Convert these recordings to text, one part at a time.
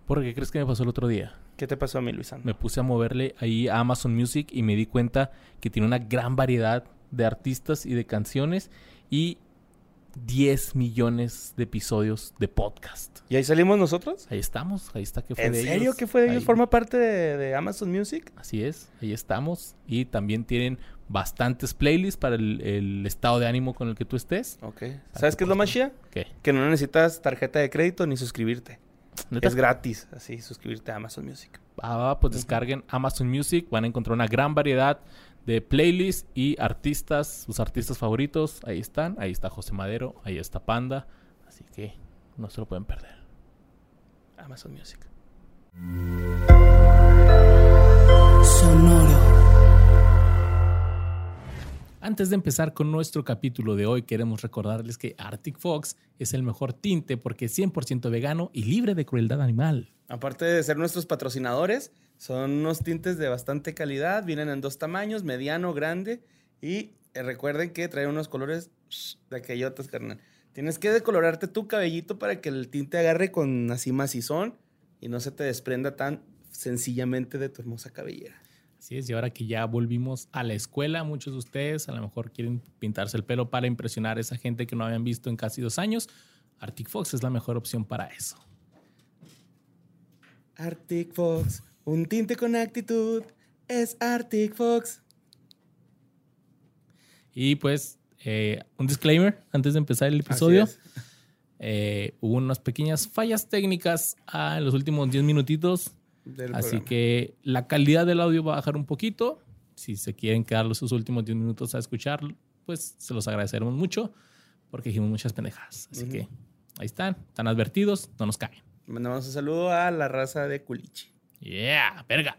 ¿Por qué crees que me pasó el otro día? ¿Qué te pasó a mí, Luisán? Me puse a moverle ahí a Amazon Music y me di cuenta que tiene una gran variedad de artistas y de canciones y 10 millones de episodios de podcast. ¿Y ahí salimos nosotros? Ahí estamos, ahí está. ¿Qué fue ¿En de ellos? serio? ¿Qué fue de ellos? Ahí. ¿Forma parte de Amazon Music? Así es, ahí estamos. Y también tienen bastantes playlists para el estado de ánimo con el que tú estés. Ok. ¿Sabes qué es lo más chida? ¿Qué? Que no necesitas tarjeta de crédito ni suscribirte. ¿Neta? Es gratis, así, suscribirte a Amazon Music. Pues descarguen Amazon Music. Van a encontrar una gran variedad de playlists y artistas, sus artistas favoritos. Ahí están. Ahí está José Madero, ahí está Panda. Así que no se lo pueden perder. Amazon Music. Sonoro. Antes de empezar con nuestro capítulo de hoy, queremos recordarles que Arctic Fox es el mejor tinte porque es 100% vegano y libre de crueldad animal. Aparte de ser nuestros patrocinadores, son unos tintes de bastante calidad. Vienen en 2 tamaños, mediano, grande. Y recuerden que traen unos colores de aquellotas, carnal. Tienes que decolorarte tu cabellito para que el tinte agarre con así macizón y no se te desprenda tan sencillamente de tu hermosa cabellera. Así es, y ahora que ya volvimos a la escuela, muchos de ustedes a lo mejor quieren pintarse el pelo para impresionar a esa gente que no habían visto en casi 2 años. Arctic Fox es la mejor opción para eso. Arctic Fox, un tinte con actitud, es Arctic Fox. Y pues, un disclaimer antes de empezar el episodio. Así es. Hubo unas pequeñas fallas técnicas en los últimos 10 minutitos. Así Programa. que la calidad del audio va a bajar un poquito. Si se quieren quedar los últimos 10 minutos a escuchar, pues se los agradeceremos mucho porque dijimos muchas pendejadas. Así que ahí están advertidos, no nos caen. Mandamos un saludo a la raza de Culichi. Yeah, verga.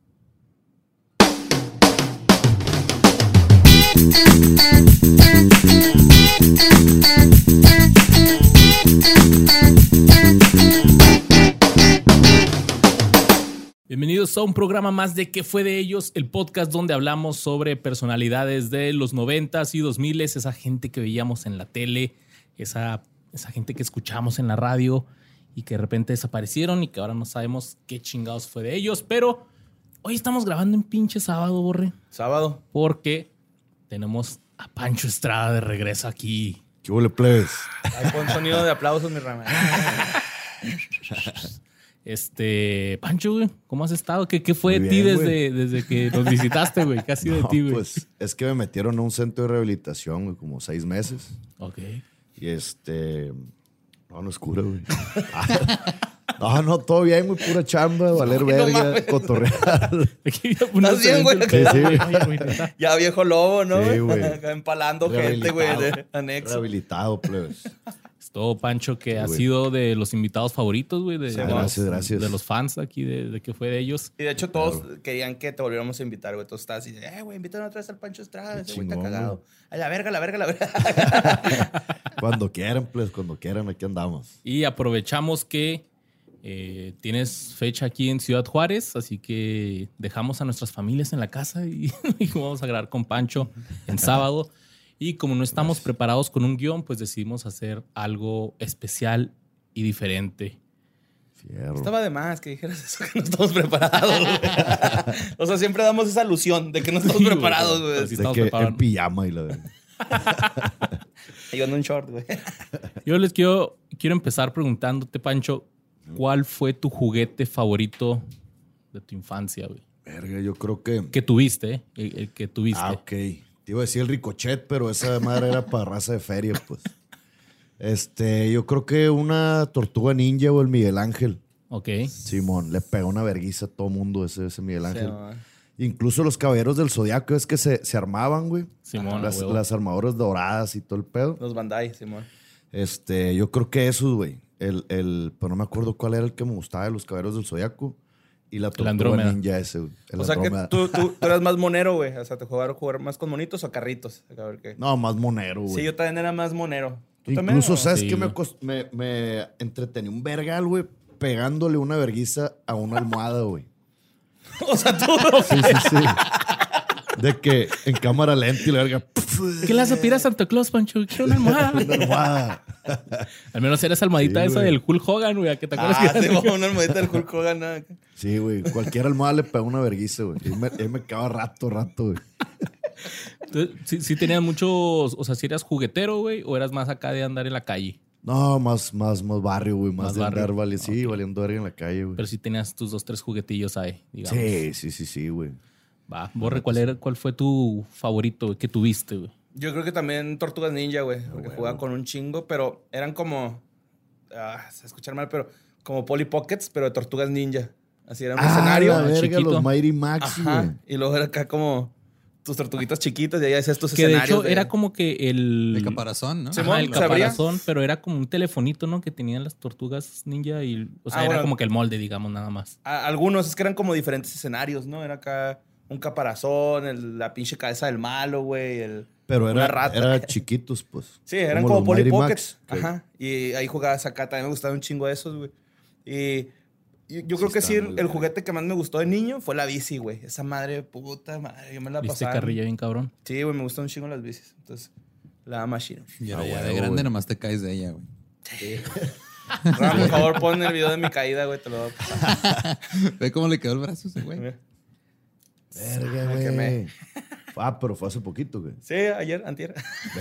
Bienvenidos a un programa más de ¿Qué fue de ellos? El podcast donde hablamos sobre personalidades de los 90s y 2000s, esa gente que veíamos en la tele, esa gente que escuchamos en la radio y que de repente desaparecieron y que ahora no sabemos qué chingados fue de ellos. Pero hoy estamos grabando en pinche sábado, Borre, Sábado. porque tenemos a Pancho Estrada de regreso aquí. ¿Qué huele, plebes? Ahí pon sonido de aplausos, mi rama. Pancho, güey, ¿cómo has estado? ¿Qué fue Muy de ti bien, desde que nos visitaste, güey? ¿Qué ha sido de ti, güey? Pues es que me metieron a un centro de rehabilitación, güey, como 6 meses. Ok. Y no es cura, güey. No, todo bien, muy pura chamba, valer verga, mames. cotorrear. ¿Estás bien, güey? Sí, sí. Oye, güey, neta. Ya viejo lobo, ¿no? Sí, güey. Acá empalando gente, güey, de Rehabilitado. anexo. Rehabilitado, plebes. Es todo, Pancho, que ha güey. sido de los invitados favoritos, güey. Gracias. De los fans aquí, de que fue de ellos. Y de hecho todos querían que te volviéramos a invitar, güey. Todos estabas así de, güey, invítanos otra vez al Pancho Estrada. Ese güey está chingón, cagado. güey. A la verga. Cuando quieran, plebes, cuando quieran, aquí andamos. Y aprovechamos que tienes fecha aquí en Ciudad Juárez, así que dejamos a nuestras familias en la casa y vamos a grabar con Pancho en sábado. Y como no estamos preparados con un guión, pues decidimos hacer algo especial y diferente. Fierro. Estaba de más que dijeras eso, que no estamos preparados, güey. O sea, siempre damos esa alusión de que no estamos Sí, güey, preparados, pero güey. sí. De estamos que preparados. en pijama y la verdad. Yo ando en short, güey. Yo les quiero empezar preguntándote, Pancho, ¿cuál fue tu juguete favorito de tu infancia, güey? Verga, yo creo que... Que tuviste, ¿eh? El que tuviste. Ah, ok. Te iba a decir el ricochet, pero esa madre era para raza de feria, pues. Yo creo que una tortuga ninja o el Miguel Ángel. Ok. Simón, le pegó una verguiza a todo mundo ese Miguel Ángel. Sí, man. Incluso los caballeros del Zodiaco es que se armaban, güey. Simón, las, a huevo. las armaduras doradas y todo el pedo. Los Bandai, Simón. Yo creo que esos, güey. Pero no me acuerdo cuál era el que me gustaba de los caballeros del Zodiaco. Y la tortuga Andrómeda. ninja ese, güey. El O sea que Andrómeda. tú eras más monero, güey. O sea, te jugar más con monitos o carritos. A ver qué. No, más monero, güey. Sí, yo también era más monero. ¿Tú también? Incluso, o? ¿sabes Sí, qué? güey. Me entretení un vergal, güey, pegándole una verguiza a una almohada, güey. O sea, tú. Sí. De que en cámara lenta y la verga. ¿Qué le aspira a Santa Claus, Pancho? Quiero una almohada. Una almohada. Al menos era esa almohadita Sí, esa güey. del Hulk Hogan, güey. ¿Qué te acuerdas? Ah, que sí, era así? una almohadita del Hulk Hogan. ¿No? Sí, güey. Cualquier almohada le pegó una verguiza, güey. Y me quedaba rato, güey. Entonces, sí tenías muchos... O sea, si eras juguetero, güey, o eras más acá de andar en la calle. No, más barrio, güey. Más de barrio. andar, sí, valiendo verga en la calle, güey. Pero sí tenías tus 2, 3 juguetillos ahí, digamos. Sí, güey. Va, Borre, ¿cuál fue tu favorito güey, que tuviste, güey? Yo creo que también Tortugas Ninja, güey. Porque jugaba con un chingo, pero eran como... se escuchar mal, pero como Polly Pockets, pero de Tortugas Ninja. Así era un escenario. La verga, chiquito. los Mighty Max, güey. Ajá. Y luego era acá como tus tortuguitas chiquitas y ahí hacías tus Que de escenarios. hecho era como que El caparazón, ¿no? Sí, Ajá, el se abría. caparazón, pero era como un telefonito, ¿no? Que tenían las tortugas ninja y... O sea, era bueno. como que el molde, digamos, nada más. Algunos es que eran como diferentes escenarios, ¿no? Era acá un caparazón, la pinche cabeza del malo, güey. Pero una rata. era chiquitos, pues. Sí, eran como los Polly Mighty Pockets. Max. Ajá. Y ahí jugabas acá. También me gustaban un chingo de esos, güey. Y yo creo que sí, está muy el bueno. juguete que más me gustó de niño fue la bici, güey. Esa madre, puta madre. Yo me la ¿Viste pasaba. carrilla bien cabrón? Sí, güey, me gustan un chingo las bicis. Entonces, la machine. Y ahora ya huevo, de grande güey. nomás te caes de ella, güey. Ram, por favor, pon el video de mi caída, güey. Te lo voy a pasar. Ve cómo le quedó el brazo a ese güey. Mira. Verga, Me güey. quemé. Pero fue hace poquito, güey. Sí, ayer, antier.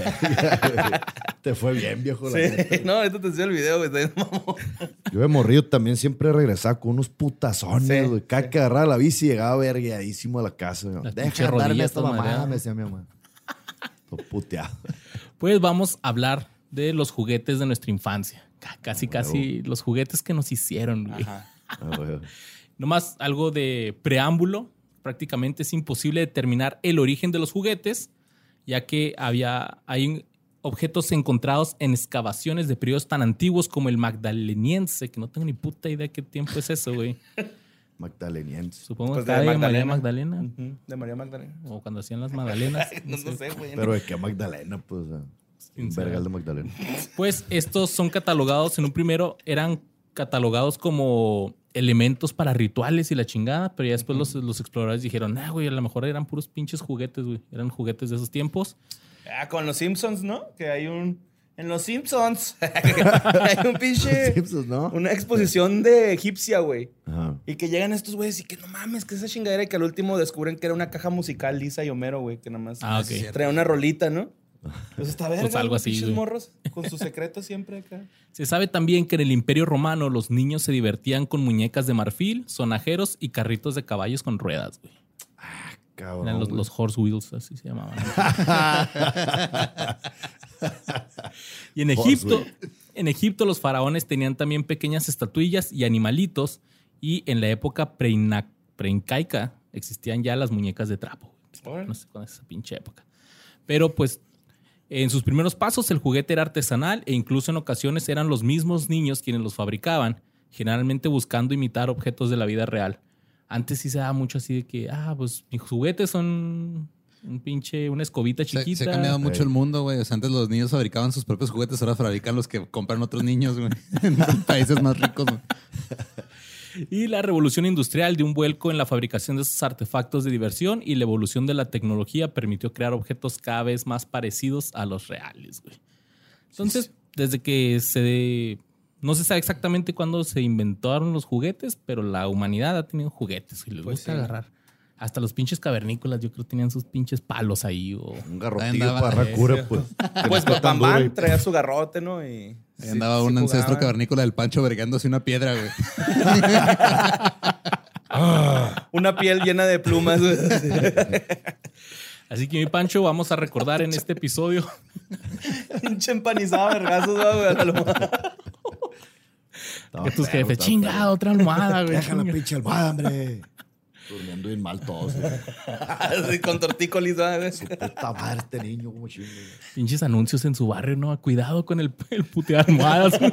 Te fue bien, viejo. La Sí, neta. no, ahorita te enseño el video, güey. Está bien mamón. Yo de morrillo también siempre regresaba con unos putazones, Sí, güey. Cada que agarraba la bici llegaba vergueadísimo a la casa. Güey. Las Deja pinches de andar en rodillas esta todas mamada, madreadas. me decía mi mamá. Todo puteado. Pues vamos a hablar de los juguetes de nuestra infancia. Casi los juguetes que nos hicieron, güey. Ajá. Ah, güey. Nomás algo de preámbulo. Prácticamente es imposible determinar el origen de los juguetes, ya que hay objetos encontrados en excavaciones de periodos tan antiguos como el magdaleniense, que no tengo ni puta idea de qué tiempo es eso, güey. Magdaleniense. Supongo Pues que de de María Magdalena. Magdalena. Ujú, de María Magdalena. O cuando hacían las magdalenas. No sé, güey. Pero de qué Magdalena, pues. Un Sincero. vergal de Magdalena. Pues estos son catalogados, en un primero eran catalogados como elementos para rituales y la chingada, pero ya después los exploradores dijeron, güey, a lo mejor eran puros pinches juguetes, güey. Eran juguetes de esos tiempos. Con los Simpsons, ¿no? Que hay en los Simpsons hay un pinche... Simpsons, ¿no? Una exposición de egipcia, güey. Ajá. Y que llegan estos güeyes y que no mames, que esa chingadera y que al último descubren que era una caja musical Lisa y Homero, güey, que nada más Ah, ok. traía una rolita, ¿no? Pues está verga, Pues algo güey, así, pinches güey. morros con sus secretos siempre acá. Se sabe también que en el Imperio Romano los niños se divertían con muñecas de marfil, sonajeros y carritos de caballos con ruedas, güey. Cabrón. Eran güey. los horse wheels, así se llamaban. Y en Egipto los faraones tenían también pequeñas estatuillas y animalitos, y en la época preincaica existían ya las muñecas de trapo. Órale. No sé cuándo es esa pinche época. Pero pues en sus primeros pasos el juguete era artesanal e incluso en ocasiones eran los mismos niños quienes los fabricaban, generalmente buscando imitar objetos de la vida real. Antes sí se daba mucho así de que, pues mis juguetes son una escobita chiquita. Se ha cambiado mucho el mundo, güey. O sea, antes los niños fabricaban sus propios juguetes, ahora fabrican los que compran otros niños, güey. En países más ricos, güey. Y la revolución industrial dio un vuelco en la fabricación de estos artefactos de diversión y la evolución de la tecnología permitió crear objetos cada vez más parecidos a los reales, güey. Entonces, desde que no se sabe exactamente cuándo se inventaron los juguetes, pero la humanidad ha tenido juguetes y les Pues gusta sí. agarrar. Hasta los pinches cavernícolas, yo creo que tenían sus pinches palos ahí. Un garrotillo Andaba- para racura, pues. Pues no está tan duro y- Bambán traía su garrote, ¿no? Y Ahí andaba un ancestro cavernícola del Pancho vergándose una piedra, güey. Una piel llena de plumas. güey. Así que, mi Pancho, vamos a recordar en este episodio Pinche empanizado, vergazos, güey. A la almohada. Estaba que tus perro, jefes, estaba chinga, perro. otra almohada, güey. Deja la chinga". pinche almohada, hombre. Durmiendo bien mal todos, güey. Así, con tortícolis, güey. Puta madre, este niño, como chingo. Pinches anuncios en su barrio, ¿no? Cuidado con el putear almohadas, güey.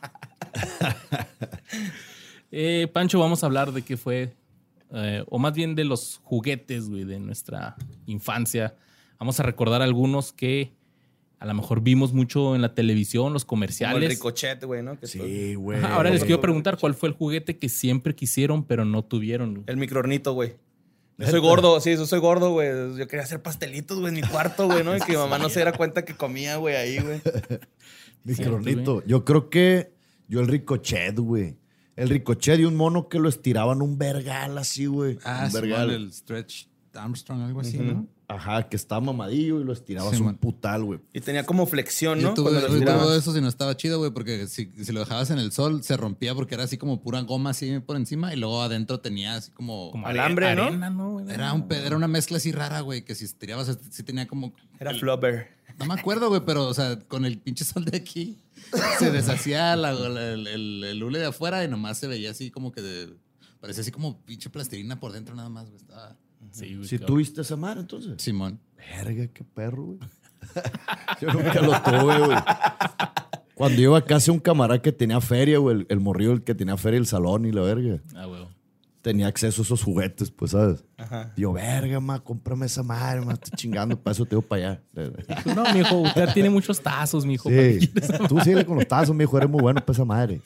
Pancho, vamos a hablar de qué fue, o más bien de los juguetes, güey, de nuestra infancia. Vamos a recordar algunos que a lo mejor vimos mucho en la televisión, los Como el comerciales. ricochet, güey, ¿no? Que Sí, güey. Ahora les quiero preguntar cuál fue el juguete que siempre quisieron, pero no tuvieron. El microornito, güey. Yo soy gordo, sí, yo soy gordo, güey. Yo quería hacer pastelitos, güey, en mi cuarto, güey, ¿no? Y que mi mamá no se diera cuenta que comía, güey, ahí, güey. Mi Sí, cronito. Yo creo que yo el Ricochet, güey. El Ricochet y un mono que lo estiraban un vergal así, güey. Un sí, vergal. el Stretch Armstrong, algo así, ¿no? Ajá, que estaba mamadillo y lo estirabas Sí, un man. putal, güey. Y tenía como flexión, ¿no? Yo tuve Cuando lo estirabas. todo eso si no estaba chido, güey, porque si lo dejabas en el sol se rompía porque era así como pura goma así por encima y luego adentro tenía así como... Como alambre, ¿no? arena, ¿no? Era una mezcla así rara, güey, que si estirabas sí tenía como... Era flubber. No me acuerdo, güey, pero, o sea, con el pinche sol de aquí se deshacía el hule de afuera y nomás se veía así como que parecía así como pinche plastilina por dentro nada más, güey. Estaba... Sí, güey. Si tuviste esa madre, entonces. Simón. Verga, qué perro, güey. Yo nunca lo tuve, güey. Cuando iba a casa un camarada que tenía feria, güey, el morrillo, el que tenía feria, el salón y la verga. Ah, güey. Tenía acceso a esos juguetes, pues, ¿sabes? Ajá. Y yo, verga, ma, cómprame esa madre, ma, estoy chingando, para eso te digo para allá. Dijo, no, mijo, usted tiene muchos tazos, mijo. Sí, tú síguele con los tazos, mijo, eres muy bueno para esa madre.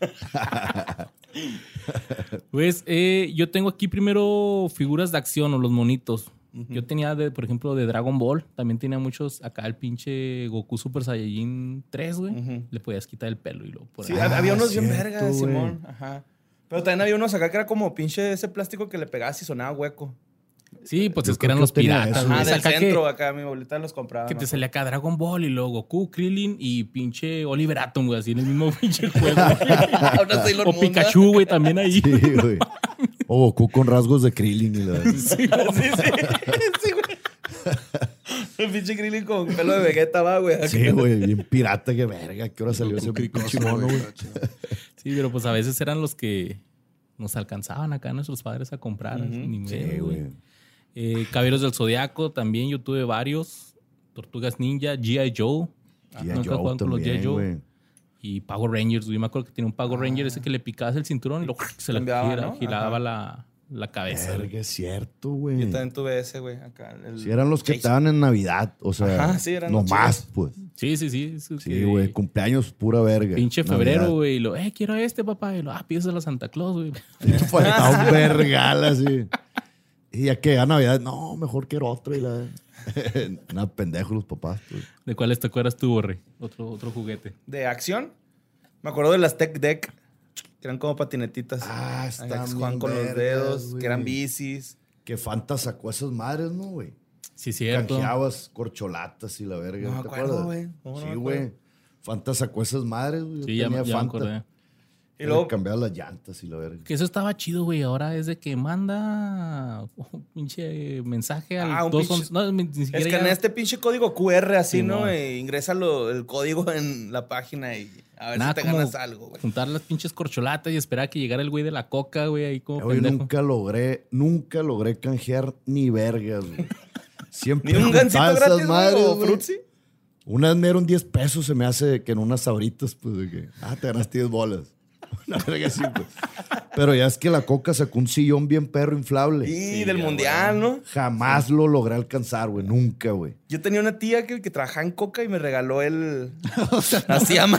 Pues yo tengo aquí primero figuras de acción o los monitos. Yo tenía, por ejemplo, de Dragon Ball. También tenía muchos. Acá el pinche Goku Super Saiyajin 3, güey. Le podías quitar el pelo y luego por Sí, ahí. había unos bien cierto, vergas, güey. Simón. Ajá. Pero también había unos acá que era como pinche ese plástico que le pegabas y sonaba hueco. Sí, pues Yo es que creo eran que los tenía piratas. eso, güey. Ajá, Es del acá centro, acá mi abuelita los compraba. que ¿no? te salía acá Dragon Ball y luego Goku, Krillin y pinche Oliver Atom, güey. Así en el mismo pinche juego. Ahora Sailor O Moon, Pikachu, güey, también ahí. Sí, güey. O Goku con rasgos de Krillin y la verga. Sí, sí, güey. El pinche Krillin con pelo de Vegeta va, güey. Sí, güey, bien pirata, que verga. ¿Qué hora salió ese Goku pinche cricoso, mono, güey? Sí, pero pues a veces eran los que nos alcanzaban acá nuestros padres a comprar. Ni Sí, modo, güey. Caballeros del Zodiaco, también yo tuve varios. Tortugas Ninja, G.I. Joe. G.I. Nunca Joe jugaban con los G.I. también, Joe. güey. Y Power Rangers. Yo me acuerdo que tenía un Power Ranger ese que le picabas el cinturón y luego se le Cambiaba, ¿no? giraba la cabeza. güey. Verga, es cierto, Yo güey. también tuve ese, güey, acá. Sí, eran los que estaban en Navidad, o sea, Ajá, sí, eran los nomás, chidos. pues. Sí. Sí, güey, cumpleaños pura verga. Pinche Navidad. febrero, güey. Y lo, quiero este, papá. Y lo, pídeselo a Santa Claus, güey. Faltaba un vergal así. Y ya que a Navidad, no, mejor quiero otro. Y la... Nada, pendejos los papás, pues. ¿De cuáles te acuerdas tú, Borre? Otro juguete. De acción. Me acuerdo de las Tech Deck, que eran como patinetitas. Ah, Acá están que se jugaban bien con los vergas, dedos, güey. que eran bicis. Que Fanta sacó esas madres, ¿no, güey? Sí, cierto. Canjeabas corcholatas y la verga. No me ¿te acuerdo, acuerdas? güey. No, no Sí, me güey. acuerdo. Fanta sacó esas madres, güey. Yo Sí, ya tenía me Fanta. acordé. Y luego, cambiaba las llantas y la verga. Que eso estaba chido, güey. Ahora es de que manda un pinche mensaje al un 211. pinche- No, ni siquiera escanea ya- este pinche código QR así, Sí, ¿no? no. E ingresa el código en la página y a ver Nada si te como ganas algo, güey. juntar las pinches corcholatas y esperar a que llegara el güey de la coca, güey, ahí como Güey, pendejo. nunca logré canjear ni vergas, güey. Siempre Ni un gancito juntaba esas gratis, madres, güey, o güey. frutzi. Una vez me dieron 10 pesos, se me hace que en unas sabritas, pues, de que, te ganaste 10 bolas. Una verga así, pues. Pero ya es que la coca sacó un sillón bien perro inflable. Y del mundial, ¿no? Jamás lo logré alcanzar, güey. Nunca, güey. Yo tenía una tía que trabajaba en coca y me regaló el... Así llama.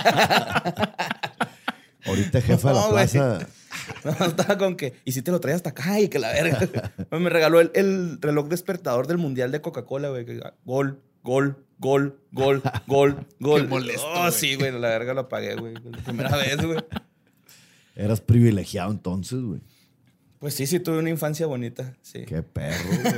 Ahorita jefa de la No, güey. plaza. No, estaba con que... Y si te lo traes hasta acá y que la verga. Me regaló el reloj despertador del mundial de Coca-Cola, güey. Que gol, gol, gol, gol, gol, gol. Qué molesto, Oh, güey. sí, güey. La verga lo apagué, güey. La primera vez, güey. Eras privilegiado entonces, güey. Pues sí, tuve una infancia bonita. Sí. Qué perro, güey.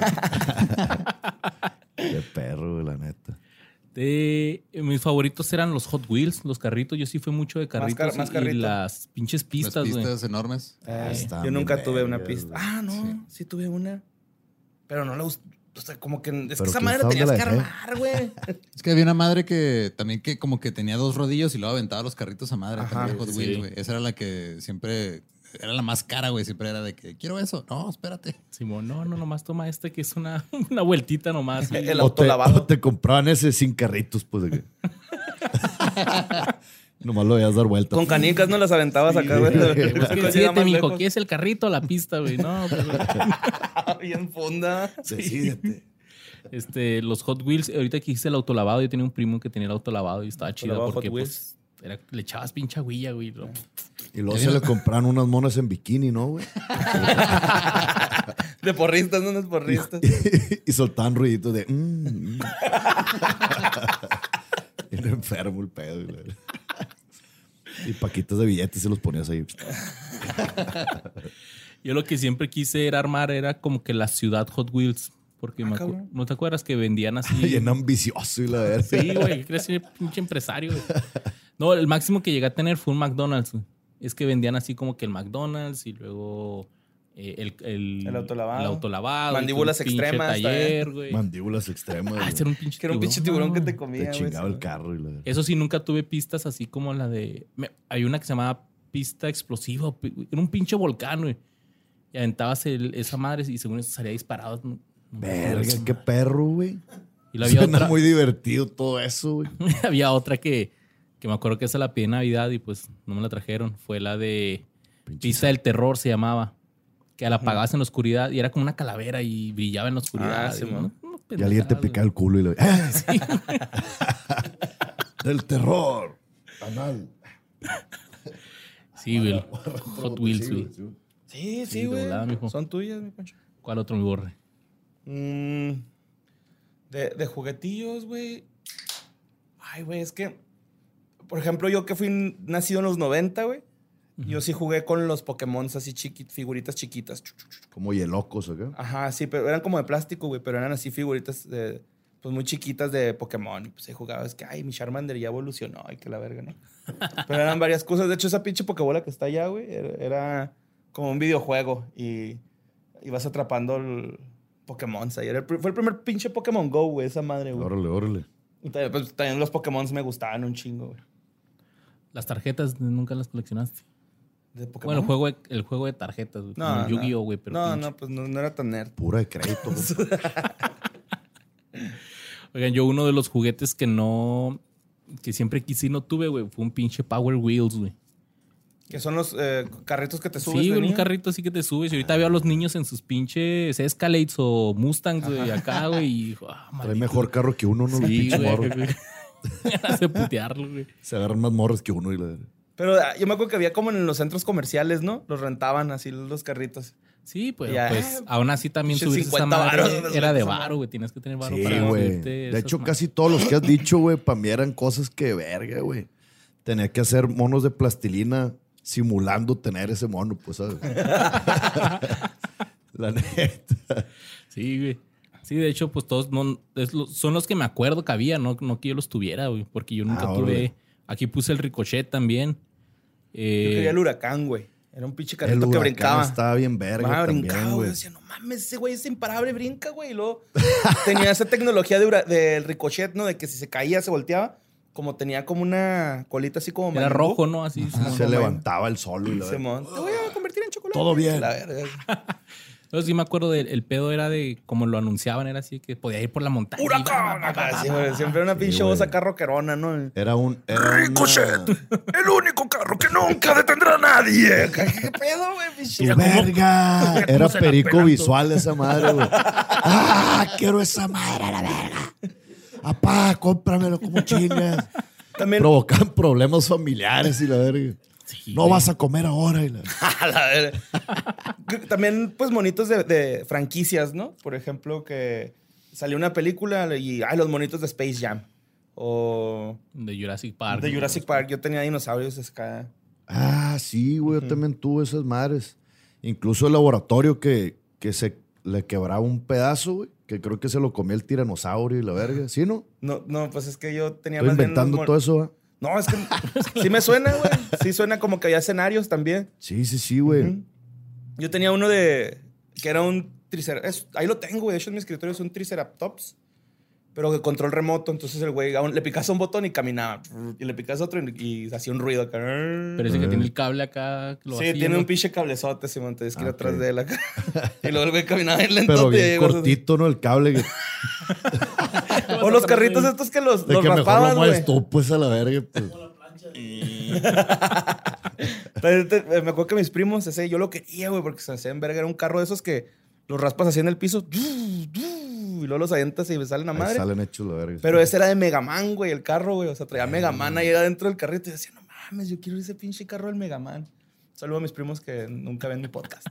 Qué perro, güey, la neta. Mis favoritos eran los Hot Wheels, los carritos. Yo sí fui mucho de carritos más y carrito. las pinches pistas, Las güey. pistas enormes. Están Yo nunca bien tuve una vergas, pista. güey. No, sí tuve una. Pero no la usé. O sea, como que... Es que Pero esa quién madre sabe tenías dónde que la dejé. armar, güey. Es que había una madre que también que como que tenía 2 rodillos y luego aventaba los carritos a madre. Ajá, también Hot sí. Wheels, güey. Esa era la que siempre... Era la más cara, güey. Siempre era de que quiero eso. No, espérate. Simón, no, nomás toma este que es una vueltita nomás. El O autolavado. te compraban ese sin carritos, pues, de que... Nomás lo veías dar vuelta. Con canicas no las aventabas acá, güey. Decídete, mijo, ¿qué es el carrito o la pista, güey? No, pues, Bien funda. Decídete. los Hot Wheels, ahorita que hice el autolavado, yo tenía un primo que tenía el autolavado y estaba chido Autolavado porque Hot pues, Le echabas pinche agüilla, güey. ¿No? Y luego se le compraron unas monas en bikini, ¿no, güey? De porristas, no unos porristas. Y soltaban ruiditos de... Era enfermo el pedo. Güey. Y paquitos de billetes se los ponías ahí. Yo lo que siempre quise era armar era como que la ciudad Hot Wheels. Porque ¿no te acuerdas que vendían así? Bien ambicioso y la verga. Sí, güey. Quería ser pinche empresario, güey. No, el máximo que llegué a tener fue un McDonald's, güey. Es que vendían así como que el McDonald's y luego el autolavado. El autolavado. Mandíbulas extremas. Taller, güey. Mandíbulas extremas. Ese era un pinche Que era un pinche tiburón que te comía, Te güey. chingaba el carro. Y la verga. Eso sí, nunca tuve pistas así como la de... Hay una que se llamaba pista explosiva. Era un pinche volcán, güey. Y aventabas esa madre y según eso salía disparado. Verga, qué perro, güey. Y la había Suena otra, muy divertido todo eso, güey. había otra que me acuerdo que esa la pedí en Navidad y pues no me la trajeron. Fue la de Pista del Terror, se llamaba. Que la apagabas en la oscuridad y era como una calavera y brillaba en la oscuridad. Sí, Y alguien te picaba el culo y lo... Sí. Del terror. Anal. Sí, güey. Hot Wheels, güey. Sí, Sí, de güey. volada, mijo. Son tuyas, mi Pancho. ¿Cuál otro mi borre? De juguetillos, güey. Ay, güey, es que... Por ejemplo, yo que fui nacido en los 90, güey. Yo sí jugué con los Pokémon así figuritas chiquitas. Como hielocos, ¿o qué? Ajá, sí, pero eran como de plástico, güey. Pero eran así figuritas pues muy chiquitas de Pokémon. Y pues ahí jugaba, es que, ay, mi Charmander ya evolucionó. Ay, que la verga, ¿no? Pero eran varias cosas. De hecho, esa pinche Pokébola que está allá, güey, era como un videojuego. Y ibas atrapando el Pokémon. O sea, fue el primer pinche Pokémon Go, güey, esa madre, güey. Órale, órale. Y también los Pokémon me gustaban un chingo, güey. Las tarjetas nunca las coleccionaste. ¿De Pokémon? Bueno, el juego de tarjetas, güey. No, Como Yu-Gi-Oh, güey. Pero no, pinche. no, pues no era tan nerd. Pura de crédito. Güey. Oigan, yo uno de los juguetes que siempre quise y no tuve, güey, fue un pinche Power Wheels, güey. Que son los carritos que te subes. Sí, de güey, un niño. carrito así que te subes. Y ahorita veo a los niños en sus pinches Escalades o Mustangs, güey, acá, güey. Y dijo, Trae maldito. mejor carro que uno, ¿no? Los Sí, pinches morros. güey. Hace putearlo, güey. Se agarran más morros que uno y la... Pero yo me acuerdo que había como en los centros comerciales, ¿no? Los rentaban así los carritos. Sí, pues, Ya. pues aún así también Pinches subirse esa 50 madre varos, era de esa varo, madre. güey. Tienes que tener varo Sí, para güey. subirte De esas hecho, madres. casi todos los que has dicho, güey, para mí eran cosas que verga, güey. Tenía que hacer monos de plastilina simulando tener ese mono, pues, ¿sabes? La neta. Sí, güey. Sí, de hecho, pues todos son los que me acuerdo que había, no que yo los tuviera, güey. Porque yo nunca tuve... órale. Aquí puse el Ricochet también. Yo quería el huracán, güey. Era un pinche El carrito que huracán brincaba. estaba bien verga Brincaba, también, güey. güey. Yo decía, no mames, ese güey es imparable, brinca, güey. Y luego tenía esa tecnología del Ricochet, ¿no? De que si se caía, se volteaba. Como tenía como una colita así como... Era Malibu. rojo, ¿no? Así. Ajá. Se levantaba el solo y la verga. Simón, te voy a convertir en chocolate. Todo bien. La verga. Entonces sí me acuerdo el pedo era de como lo anunciaban, era así que podía ir por la montaña. ¡Huracán! Acá, sí, güey. Siempre una pinche güey. voz acá rockerona, ¿no? Era Ricochet, el único carro que nunca detendrá a nadie. ¿Qué pedo, güey? Pinche. ¡Tu verga! Era se la perico pelan visual esa madre, güey. ¡Ah! Quiero esa madre a la verga. Apá, cómpramelo como chingas. También, Provocan problemas familiares y la verga. Sí, No güey. vas a comer ahora. Y la... a la verga. También, pues, monitos de franquicias, ¿no? Por ejemplo, que salió una película y, los monitos de Space Jam. O De Jurassic Park. de Jurassic Park. Yo tenía dinosaurios acá. Ah, sí, güey. Yo también tuve esas madres. Incluso el laboratorio que se le quebraba un pedazo, güey. Que creo que se lo comía el tiranosaurio y la verga. ¿Sí, no? No, pues es que yo tenía Estoy más bien inventando los todo eso, ¿va? No, es que sí me suena, güey. Sí suena como que había escenarios también. Sí, güey. Ujú. Yo tenía uno que era un triceratops. Ahí lo tengo, güey. De hecho, en mi escritorio es un triceratops. Pero de control remoto. Entonces el güey le picas un botón y caminaba. Y le picas otro y hacía un ruido acá. Pero ese que tiene el cable acá. que lo Sí, vacía, tiene ¿no? un pinche cablezote, Simón. Tienes que ir Ah, atrás ok. de él acá. Y luego el güey caminaba bien lento. Pero bien cortito, ¿no? El cable. Que, O los carritos estos que los de que mejor raspabas, lo güey. mueves tú, pues, a la verga. Pues. Me acuerdo que mis primos, yo lo quería, güey, porque se hacían verga. Era un carro de esos que los raspas así en el piso. y luego los avientas y salen a Ahí madre. salen hechos la verga. Pero ese era de Mega Man, güey, el carro, güey. O sea, traía Mega Man ahí adentro del carrito y decía, no mames, yo quiero ese pinche carro del Mega Man. Saludo a mis primos que nunca ven mi podcast.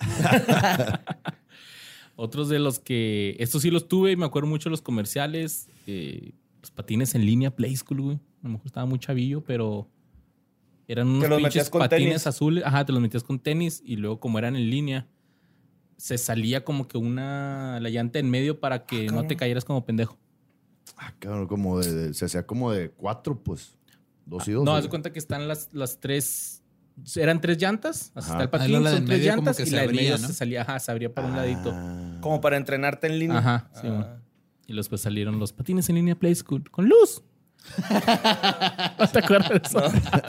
Otros de los que... Estos sí los tuve y me acuerdo mucho de los comerciales. Los patines en línea, Play School, güey. A lo mejor estaba muy chavillo, pero... Eran unos los pinches metías con patines tenis. azules. Ajá, te los metías con tenis y luego como eran en línea, se salía como que la llanta en medio para que no te cayeras como pendejo. Ah, cabrón, como se hacía como de 4, pues. 2 y 2. No, haz de cuenta que están las 3... Eran 3 llantas, hasta Ajá. el Ah, patín luego la son del 3 medio como llantas que y se la de abría, medio ¿no? se salía, ajá, se abría por un ladito. Como para entrenarte en línea. Ajá, sí, bueno. Y después salieron los patines en línea Play School con luz. ¿No te acuerdas de eso?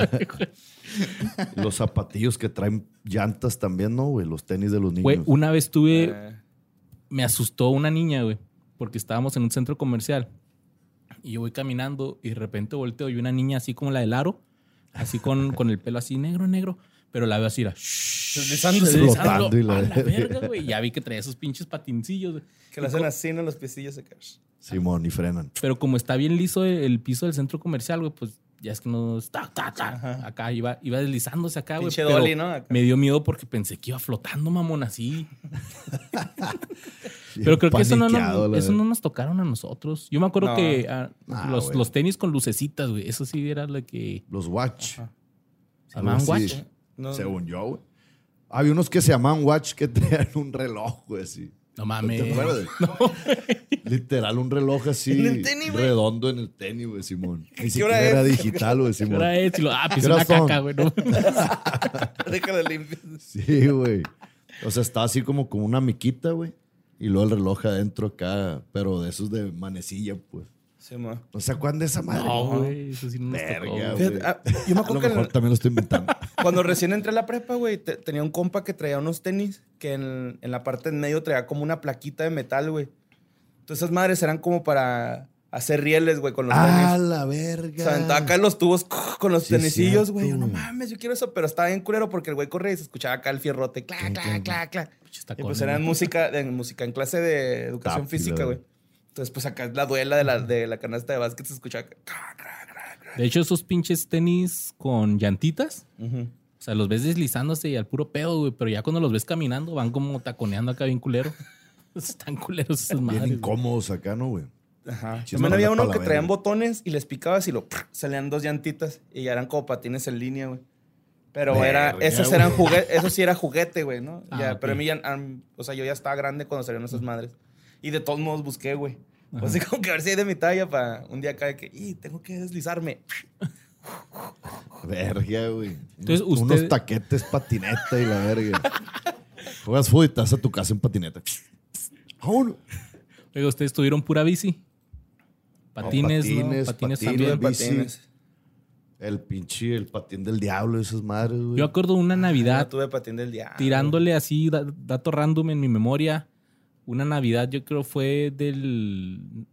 Los zapatillos que traen llantas también, ¿no, güey? Los tenis de los niños. Güey, una vez me asustó una niña, güey, porque estábamos en un centro comercial y yo voy caminando y de repente volteo y una niña así como la del aro, así con el pelo así negro, pero la veo así, Deslizándose. Flotando y la- a la verga, güey. Ya vi que traía esos pinches patincillos, güey. Que lo hacen así, ¿no? Los piecillos se caen. Simón, y frenan. Pero como está bien liso el piso del centro comercial, güey, pues ya es que no... Acá iba deslizándose acá, güey. Pinche pero dolly, ¿no? Acá. me dio miedo porque pensé que iba flotando, mamón, así. Pero creo que eso no nos tocaron a nosotros. Yo me acuerdo No. que güey. los tenis con lucecitas, güey. Eso sí era lo que... Los watch. ¿Se llamaban Algo así, watch? No. Según yo, güey. Había unos que se llamaban watch que traían un reloj, güey, así. No ¿No mames. te acuerdas? Literal, un reloj así ¿En el tenis, güey? redondo en el tenis, güey, Simón. Ni ¿Qué siquiera hora era es? digital, güey, Simón. Ahora es, pues ¿Qué una horas son? caca, güey. ¿No? Déjalo limpio. Sí, güey. O sea, estaba así como con una miquita, güey. Y luego el reloj adentro acá, pero de esos de manecilla, pues. Sí, ma. ¿No se acuerdan de esa madre? No, güey. Eso sí no nos tocó. Verga, güey. güey. Fíjate, yo me A lo acuerdo que mejor también lo estoy inventando. cuando recién entré a la prepa, güey, tenía un compa que traía unos tenis que en la parte en medio traía como una plaquita de metal, güey. Entonces esas madres eran como para hacer rieles, güey, con los ¡Ah, tenis. la O verga! sea, aventaba acá los tubos con los Sí, tenisillos, cierto, güey. Yo, no güey. mames, yo quiero eso. Pero estaba bien culero porque el güey corría y se escuchaba acá el fierrote. Clac, clac, clac, clac. Pinches Y tacones, pues era en ¿no? música, en clase de educación Tapi, física, la güey. Entonces, pues acá la duela de la canasta de básquet se escuchaba. De hecho, esos pinches tenis con llantitas, Ujú. o sea, los ves deslizándose y al puro pedo, güey. Pero ya cuando los ves caminando, van como taconeando acá bien culero. Están culeros esas Bien madres. güey. incómodos acá, ¿no, güey? Ajá. Sí, También me había manda uno pa' que la traían verga. botones y les picabas y salían 2 llantitas y ya eran como patines en línea, güey. Pero Verga, esos güey. eran juguete, eso sí era juguete, güey, ¿no? Ah, Ya, ok. pero a mí ya, o sea, yo ya estaba grande cuando salieron esas madres. Y de todos modos busqué, güey. O sea, como que a ver si hay de mi talla para un día acá de que, tengo que deslizarme. Verga, güey. Entonces, Unos taquetes, patineta y la verga. Juegas fútbol y te vas a tu casa en patineta. ¡Vámonos! Oiga, ¿ustedes tuvieron pura bici? Patines, ¿no? patines, Patines patines. también. bici. Patines. El patín del diablo, esas madres, güey. Yo acuerdo una Ya Navidad tuve patín del diablo. tirándole así, dato random en mi memoria. Una Navidad yo creo fue del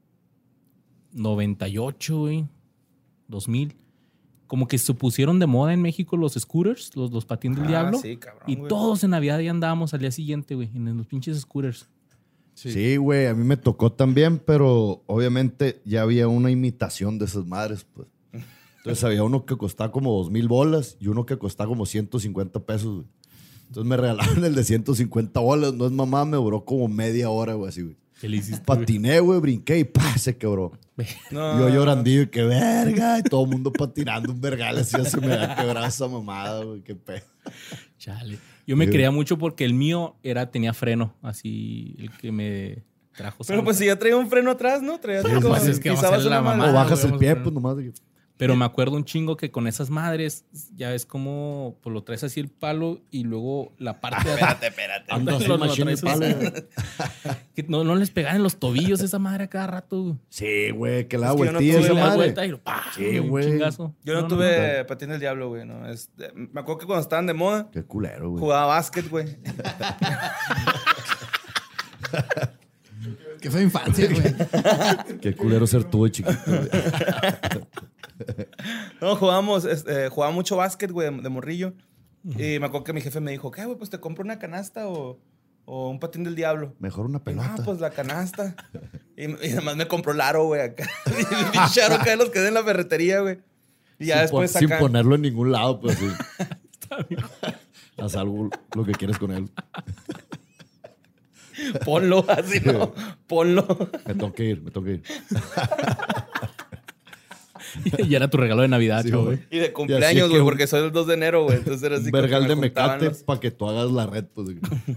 98, güey. 2000. Como que se pusieron de moda en México los scooters, los patines del diablo. Sí, cabrón, Y güey. todos en Navidad ya andábamos al día siguiente, güey, en los pinches scooters. Sí, güey, a mí me tocó también, pero obviamente ya había una imitación de esas madres, pues. Entonces había uno que costaba como 2,000 bolas y uno que costaba como 150 pesos, güey. Entonces me regalaron el de 150 bolas, no es mamá, me duró como media hora, güey, así, güey. ¿Qué le hiciste, güey? Patiné, güey, brinqué y ¡pah! Se quebró. No. Yo llorandillo y que verga, y todo el mundo patinando un vergal, así ya se me había quebrado esa mamada, güey, qué pedo. Chale. Yo me Sí. creía mucho porque el mío tenía freno, así el que me trajo. Pero Santa. pues si ya traía un freno atrás, ¿no? Traía Pero, como pues, es que vamos a pisabas hacer la una madre. mamada. O bajas el güey, pie, vamos a pues nomás. de que- Pero me acuerdo un chingo que con esas madres, ya ves como pues, lo traes así el palo y luego la parte de atrás. Espérate. Ando así, Lo machín el traes palo, así. güey. Que no les pegaban en los tobillos esa madre a cada rato. Güey. Sí, güey, que la Es que yo no vueltilla tuve esa Le das madre. vuelta y lo ¡pah! Sí, un güey. chingazo. Yo no tuve patín del diablo, güey, no. Me acuerdo que cuando estaban de moda, Qué culero, güey. jugaba básquet, güey. Qué fue infancia, güey. Qué culero ser tú de chiquito, güey. No, jugaba mucho básquet, güey, de morrillo. Y me acuerdo que mi jefe me dijo, ¿qué, güey? Pues te compro una canasta o un patín del diablo. Mejor una Y, pelota. pues la canasta. Y además me compró Laro, güey, acá. Y pinche aro acá los quedé en la ferretería, güey. Y ya después sin sacan... ponerlo en ningún lado, pues sí. Haz algo lo que quieres con él. Ponlo, así, ¿no? Ponlo. Me tengo que ir. Y era tu regalo de Navidad, Sí, güey. güey. Y de Y así cumpleaños, que güey, un- porque soy el 2 de enero, güey. Entonces era así como Vergal que de me juntaban mecate los- para que tú hagas la red, pues.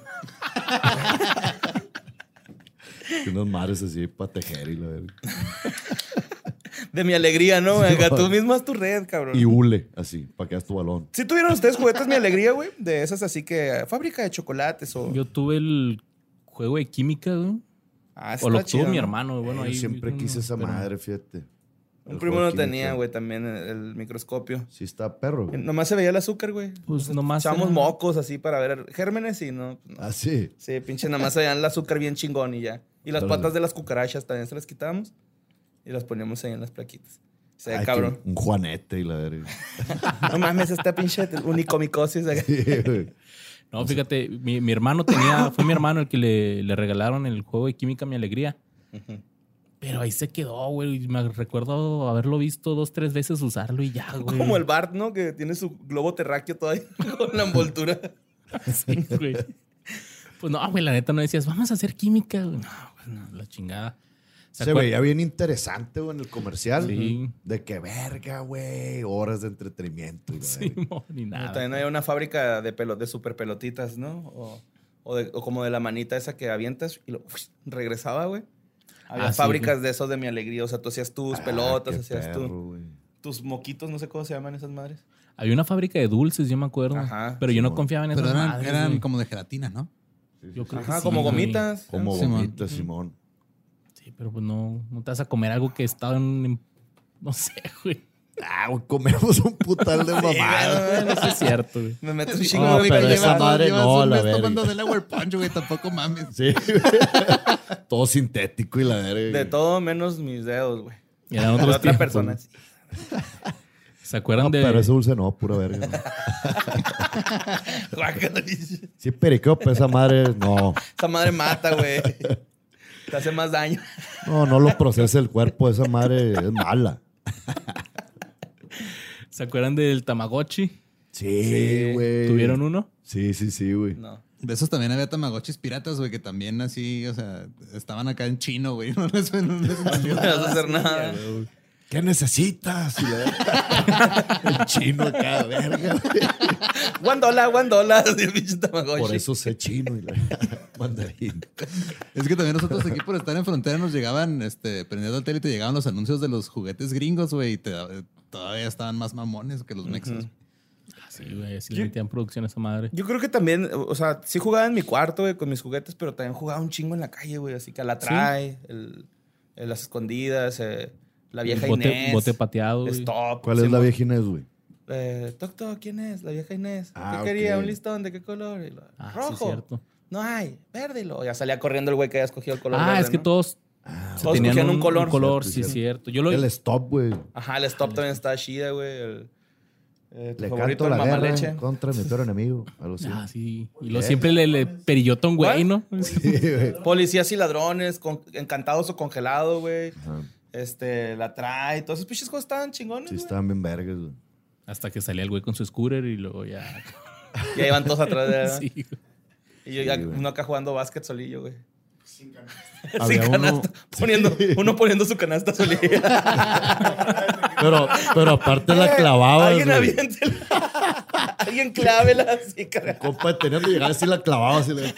Y unos mares así para tejer y la verga. De mi alegría, ¿no? Sí, Acá tú güey. mismo haz tu red, cabrón. Y hule, así, para que hagas tu balón. ¿Sí tuvieron ustedes juguetes Mi Alegría, güey? De esas así que fábrica de chocolates o... Yo tuve el juego de química, güey. Ah, O lo está chido, tuvo mi ¿no? hermano, güey. Bueno, Yo ahí siempre quise esa pero- madre, fíjate. Un El primo juego no de química. tenía, güey, también el microscopio. Sí está perro, güey. Nomás se veía el azúcar, güey. Pues nomás Echábamos era- mocos así para ver gérmenes y no. Ah, sí. Sí, pinche, nomás se veían el azúcar bien chingón y ya. Y las Órale. patas de las cucarachas también se las quitábamos y las poníamos ahí en las plaquitas. Se ve Ay, cabrón. que un Juanete y la verga. No mames, esta pinche unicomicosis. Sí, güey. No, fíjate, mi hermano fue mi hermano el que le regalaron el juego de química Mi Alegría. Pero ahí se quedó, güey. Me recuerdo haberlo visto 2, 3 veces usarlo y ya, güey. Como el Bart, ¿no? Que tiene su globo terráqueo todavía con la envoltura. Sí, güey. Pues no, güey, la neta no decías, vamos a hacer química. Güey. No, pues no, la chingada. Se veía bien interesante, güey, en el comercial. Sí. De que verga, güey. Horas de entretenimiento. Y la Sí, verga. ni nada. También había una fábrica de super pelotitas, ¿no? O como de la manita esa que avientas y regresaba, güey. Había Sí, fábricas de esos de Mi Alegría. O sea, tú hacías tus pelotas, Qué hacías perro, güey. tus moquitos, no sé cómo se llaman esas madres. Había una fábrica de dulces, yo me acuerdo. Ajá, pero yo no Simón. confiaba en esas Pero madres, eran güey. como de gelatina, ¿no? Yo creo que Ajá, sí, como güey. gomitas. Como Simón. gomitas, Simón. Sí, pero pues no te vas a comer algo que estaba en no sé, güey. Ah, güey, comemos un putal de mamadas. Eso es cierto, güey. Me meto un chingo No, de pero güey, esa lleva- madre llevas no, un la mes verga. tomando Delaware Punch, güey, tampoco mames. Sí, güey. Todo sintético y la verga. De todo menos mis dedos, güey. Y eran De otros otra tiempos. persona. sí. ¿Se acuerdan No, de...? pero ese dulce no, pura verga. Guácala. Sí, periqueo, pero esa madre no. Esa madre mata, güey. Te hace más daño. No lo procesa el cuerpo. Esa madre es mala. ¿Se acuerdan del Tamagotchi? Sí, güey. ¿Tuvieron uno? Sí, güey. No. De esos también había tamagotchis piratas, güey, que también así, o sea, estaban acá en chino, güey. No les valió No vas a nada. hacer nada. ¿Qué necesitas? Y la- el chino acá, verga. $1, así el pinche Tamagotchi. Por eso sé chino y la mandarín. Es que también nosotros aquí por estar en frontera nos llegaban, prendiendo el tele y te llegaban los anuncios de los juguetes gringos, güey, y todavía estaban más mamones que los mexas. Sí, güey. Sí le metían producción a esa madre. Yo creo que también, o sea, sí jugaba en mi cuarto, güey, con mis juguetes, pero también jugaba un chingo en la calle, güey. Así que a la trae, las escondidas, la vieja Inés. Bote pateado, güey. Stop. ¿Cuál es la Simón. vieja Inés, güey? Toc, ¿quién es? La vieja Inés. Ah, ¿Qué quería? ok. ¿Un listón? ¿De qué color? Y lo, Ah, sí, rojo. cierto. No hay. Verde. Y lo, ya salía corriendo el güey que había escogido el color Ah, verde, es que ¿no? todos Todos escogían un color. Un color, sí, Cierto, cierto. Yo lo... El stop, güey. Ajá, el stop también estaba chida, güey. Tu Le favorito, canto el la mamá guerra leche. contra mi peor enemigo. Algo así. Ah, sí. Y lo siempre le perillota un güey, ¿no? Sí, güey. Policías y ladrones, encantados o congelados, güey. Ajá. La trae. Todos esos pinches cosas estaban chingones, Sí, güey. estaban bien vergas, güey. Hasta que salía el güey con su scooter y luego ya... Y ahí van todos atrás de él. Sí, güey. Y yo ya, Sí, güey. uno acá jugando básquet solillo, güey. Había Sin canasta. Uno poniendo su canasta solillo. Pero aparte la clavaba, Alguien güey. aviéntela. Alguien clávela así, cara. Compa, teniendo que llegar así la clavaba así. Le...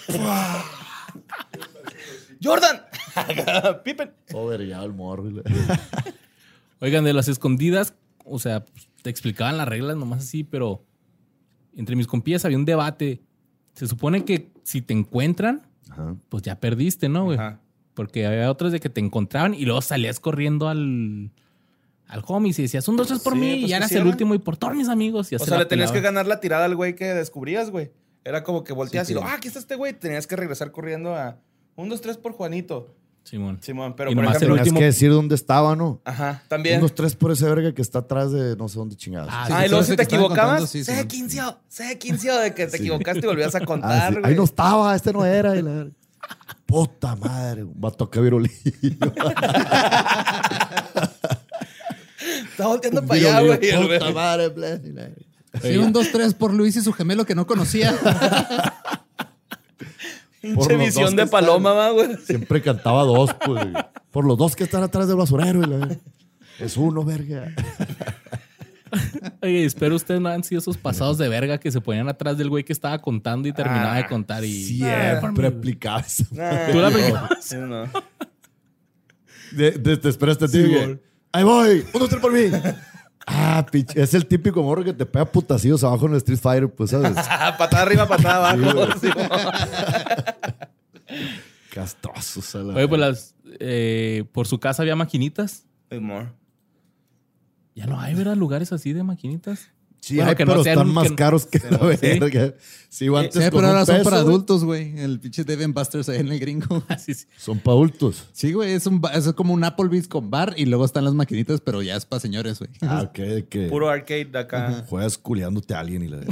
¡Jordan! ¡Pippen! Overllado el morro. güey. Oigan, de las escondidas, o sea, pues, te explicaban las reglas nomás así, pero entre mis compillas había un debate. Se supone que si te encuentran, Ajá. pues ya perdiste, ¿no, güey? Ajá. Porque había otros de que te encontraban y luego salías corriendo al homie y decías, 1, 2, 3 por Sí, mí, pues, y ya eras sí, el era. último y por todos mis amigos. Y ya O se sea, la le tenías que pelaba. ganar la tirada al güey que descubrías, güey. Era como que volteas Sí, y lo, sí. aquí está este güey. Tenías que regresar corriendo a 1, 2, 3 por Juanito. Simón. Simón, pero Y por nomás el ejemplo. Tenías último- que decir dónde estaba, ¿no? Ajá, también. Unos 3 por ese verga que está atrás de no sé dónde chingados. Ah, Ah, y sí, luego sí, si que te estaban equivocabas, contando, sí, se sí. quinceó de que te equivocaste y volvías a contar, sí. güey. Ahí no estaba, este no era. Y la verga. Puta madre, va a tocar virolillo. Está volteando para allá, güey. Puta madre, Sí, un 2-3 por Luis y su gemelo que no conocía. Pinche los visión dos de que paloma, va, güey. Siempre cantaba dos, pues. Por los dos que están atrás del basurero. Es uno, verga. Oye, espero ustedes no han sido esos pasados de verga que se ponían atrás del güey que estaba contando y terminaba de contar y... Siempre aplicaba esa. Nah, ¿Tú la aplicabas? sí, no. Te esperas este tío. güey. Ahí voy. 1, 2, 3 por mí. Ah, pinche. Es el típico morro que te pega putacillos abajo en el Street Fighter, pues, ¿sabes? Patada arriba, patada abajo. Sí, Sí, Castrosos. A la Oye, pues verga. por su casa había maquinitas. Way more. Ya no hay, ¿verdad? Lugares así de maquinitas. Sí, bueno, hay, que no pero sean- están más que- caros que la ¿sí? verga. Sí, antes Sí, con pero ahora un son peso, para güey. adultos, güey. El pinche Dave & Buster's ahí en el gringo. Así sí. Son para adultos. Sí, güey, es como un Applebee's con bar y luego están las maquinitas, pero ya es para señores, güey. Ah, ok, de que Puro arcade de acá. juegas culeándote a alguien y la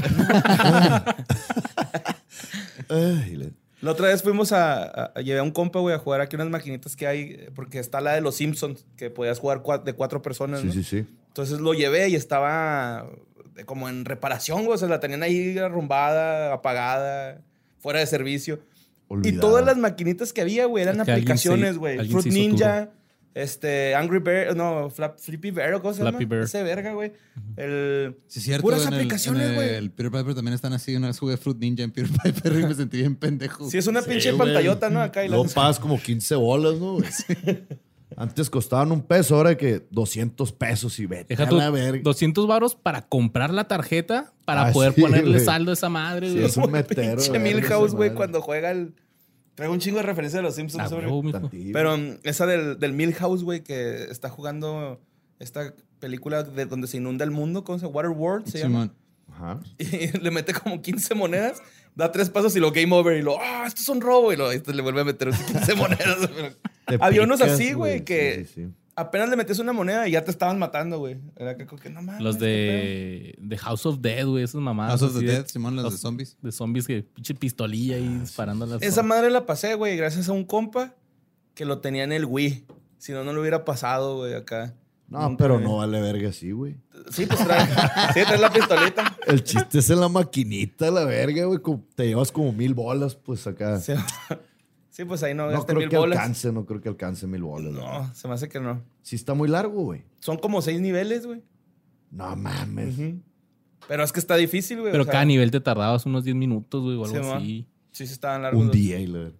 Ay, La otra vez fuimos llevé a un compa, güey, a jugar aquí unas maquinitas que hay, porque está la de los Simpsons, que podías jugar de 4 personas, Sí, ¿no? sí, sí. Entonces lo llevé y estaba como en reparación, güey. O sea, la tenían ahí arrumbada, apagada, fuera de servicio. Olvidada. Y todas las maquinitas que había, güey, eran Es que alguien aplicaciones, se- güey. alguien Fruit se hizo Ninja, Angry Bear, no, Flippy Bear o cosa se Flappy llama. Bear. Ese verga, güey. El... Sí, es cierto. Puras en aplicaciones, en güey. el Peter Piper también están así. Una vez jugué Fruit Ninja en Peter Piper y me sentí bien pendejo. Sí, es una pinche güey. pantallota, ¿no? Acá y Luego las... pagas como 15 bolas, ¿no? güey? Antes costaban $1, ahora que 200 pesos y vete Deja a tú la verga. 200 varos para comprar la tarjeta para Ah, poder sí, ponerle güey. saldo a esa madre, Sí, güey. es un metero. Pinche verga, Milhouse, esa güey, madre. cuando juega el... Traigo un chingo de referencia de los Simpsons. Ah, sobre... huevo, mijo. Tantillo. Pero esa del Milhouse, güey, que está jugando esta película de donde se inunda el mundo, ¿cómo se llama? Waterworld se llama. Simón. Ajá. Y le mete como 15 monedas, da 3 pasos y lo game over y lo, esto es un robo. Y le vuelve a meter 15 monedas. Te Había unos picas, así, güey, que Sí, sí, sí. apenas le metías una moneda y ya te estaban matando, güey. Era que no mames. Los qué de House of Dead, güey, esas mamadas. House of así the de- Dead, Simón, las de zombies. De zombies que pinche pistolilla ahí disparando a las pedo. Esa madre la pasé, güey, gracias a un compa que lo tenía en el Wii. Si no, no lo hubiera pasado, güey, acá. No, Nunca, pero güey. no vale verga así, güey. Sí, pues trae la pistolita. El chiste es en la maquinita, la verga, güey. Te llevas como 1000 bolas, pues acá. Sí, sí, pues ahí no No gasté creo 1000 que bolas. alcance, no creo que alcance 1000 bolas. güey. No, se me hace que no. Sí está muy largo, güey. Son como 6 niveles, güey. No mames. Pero es que está difícil, güey. Pero o sea, cada nivel te tardabas unos 10 minutos, güey, o algo Sí, así. Sí, estaban largos. Un día y la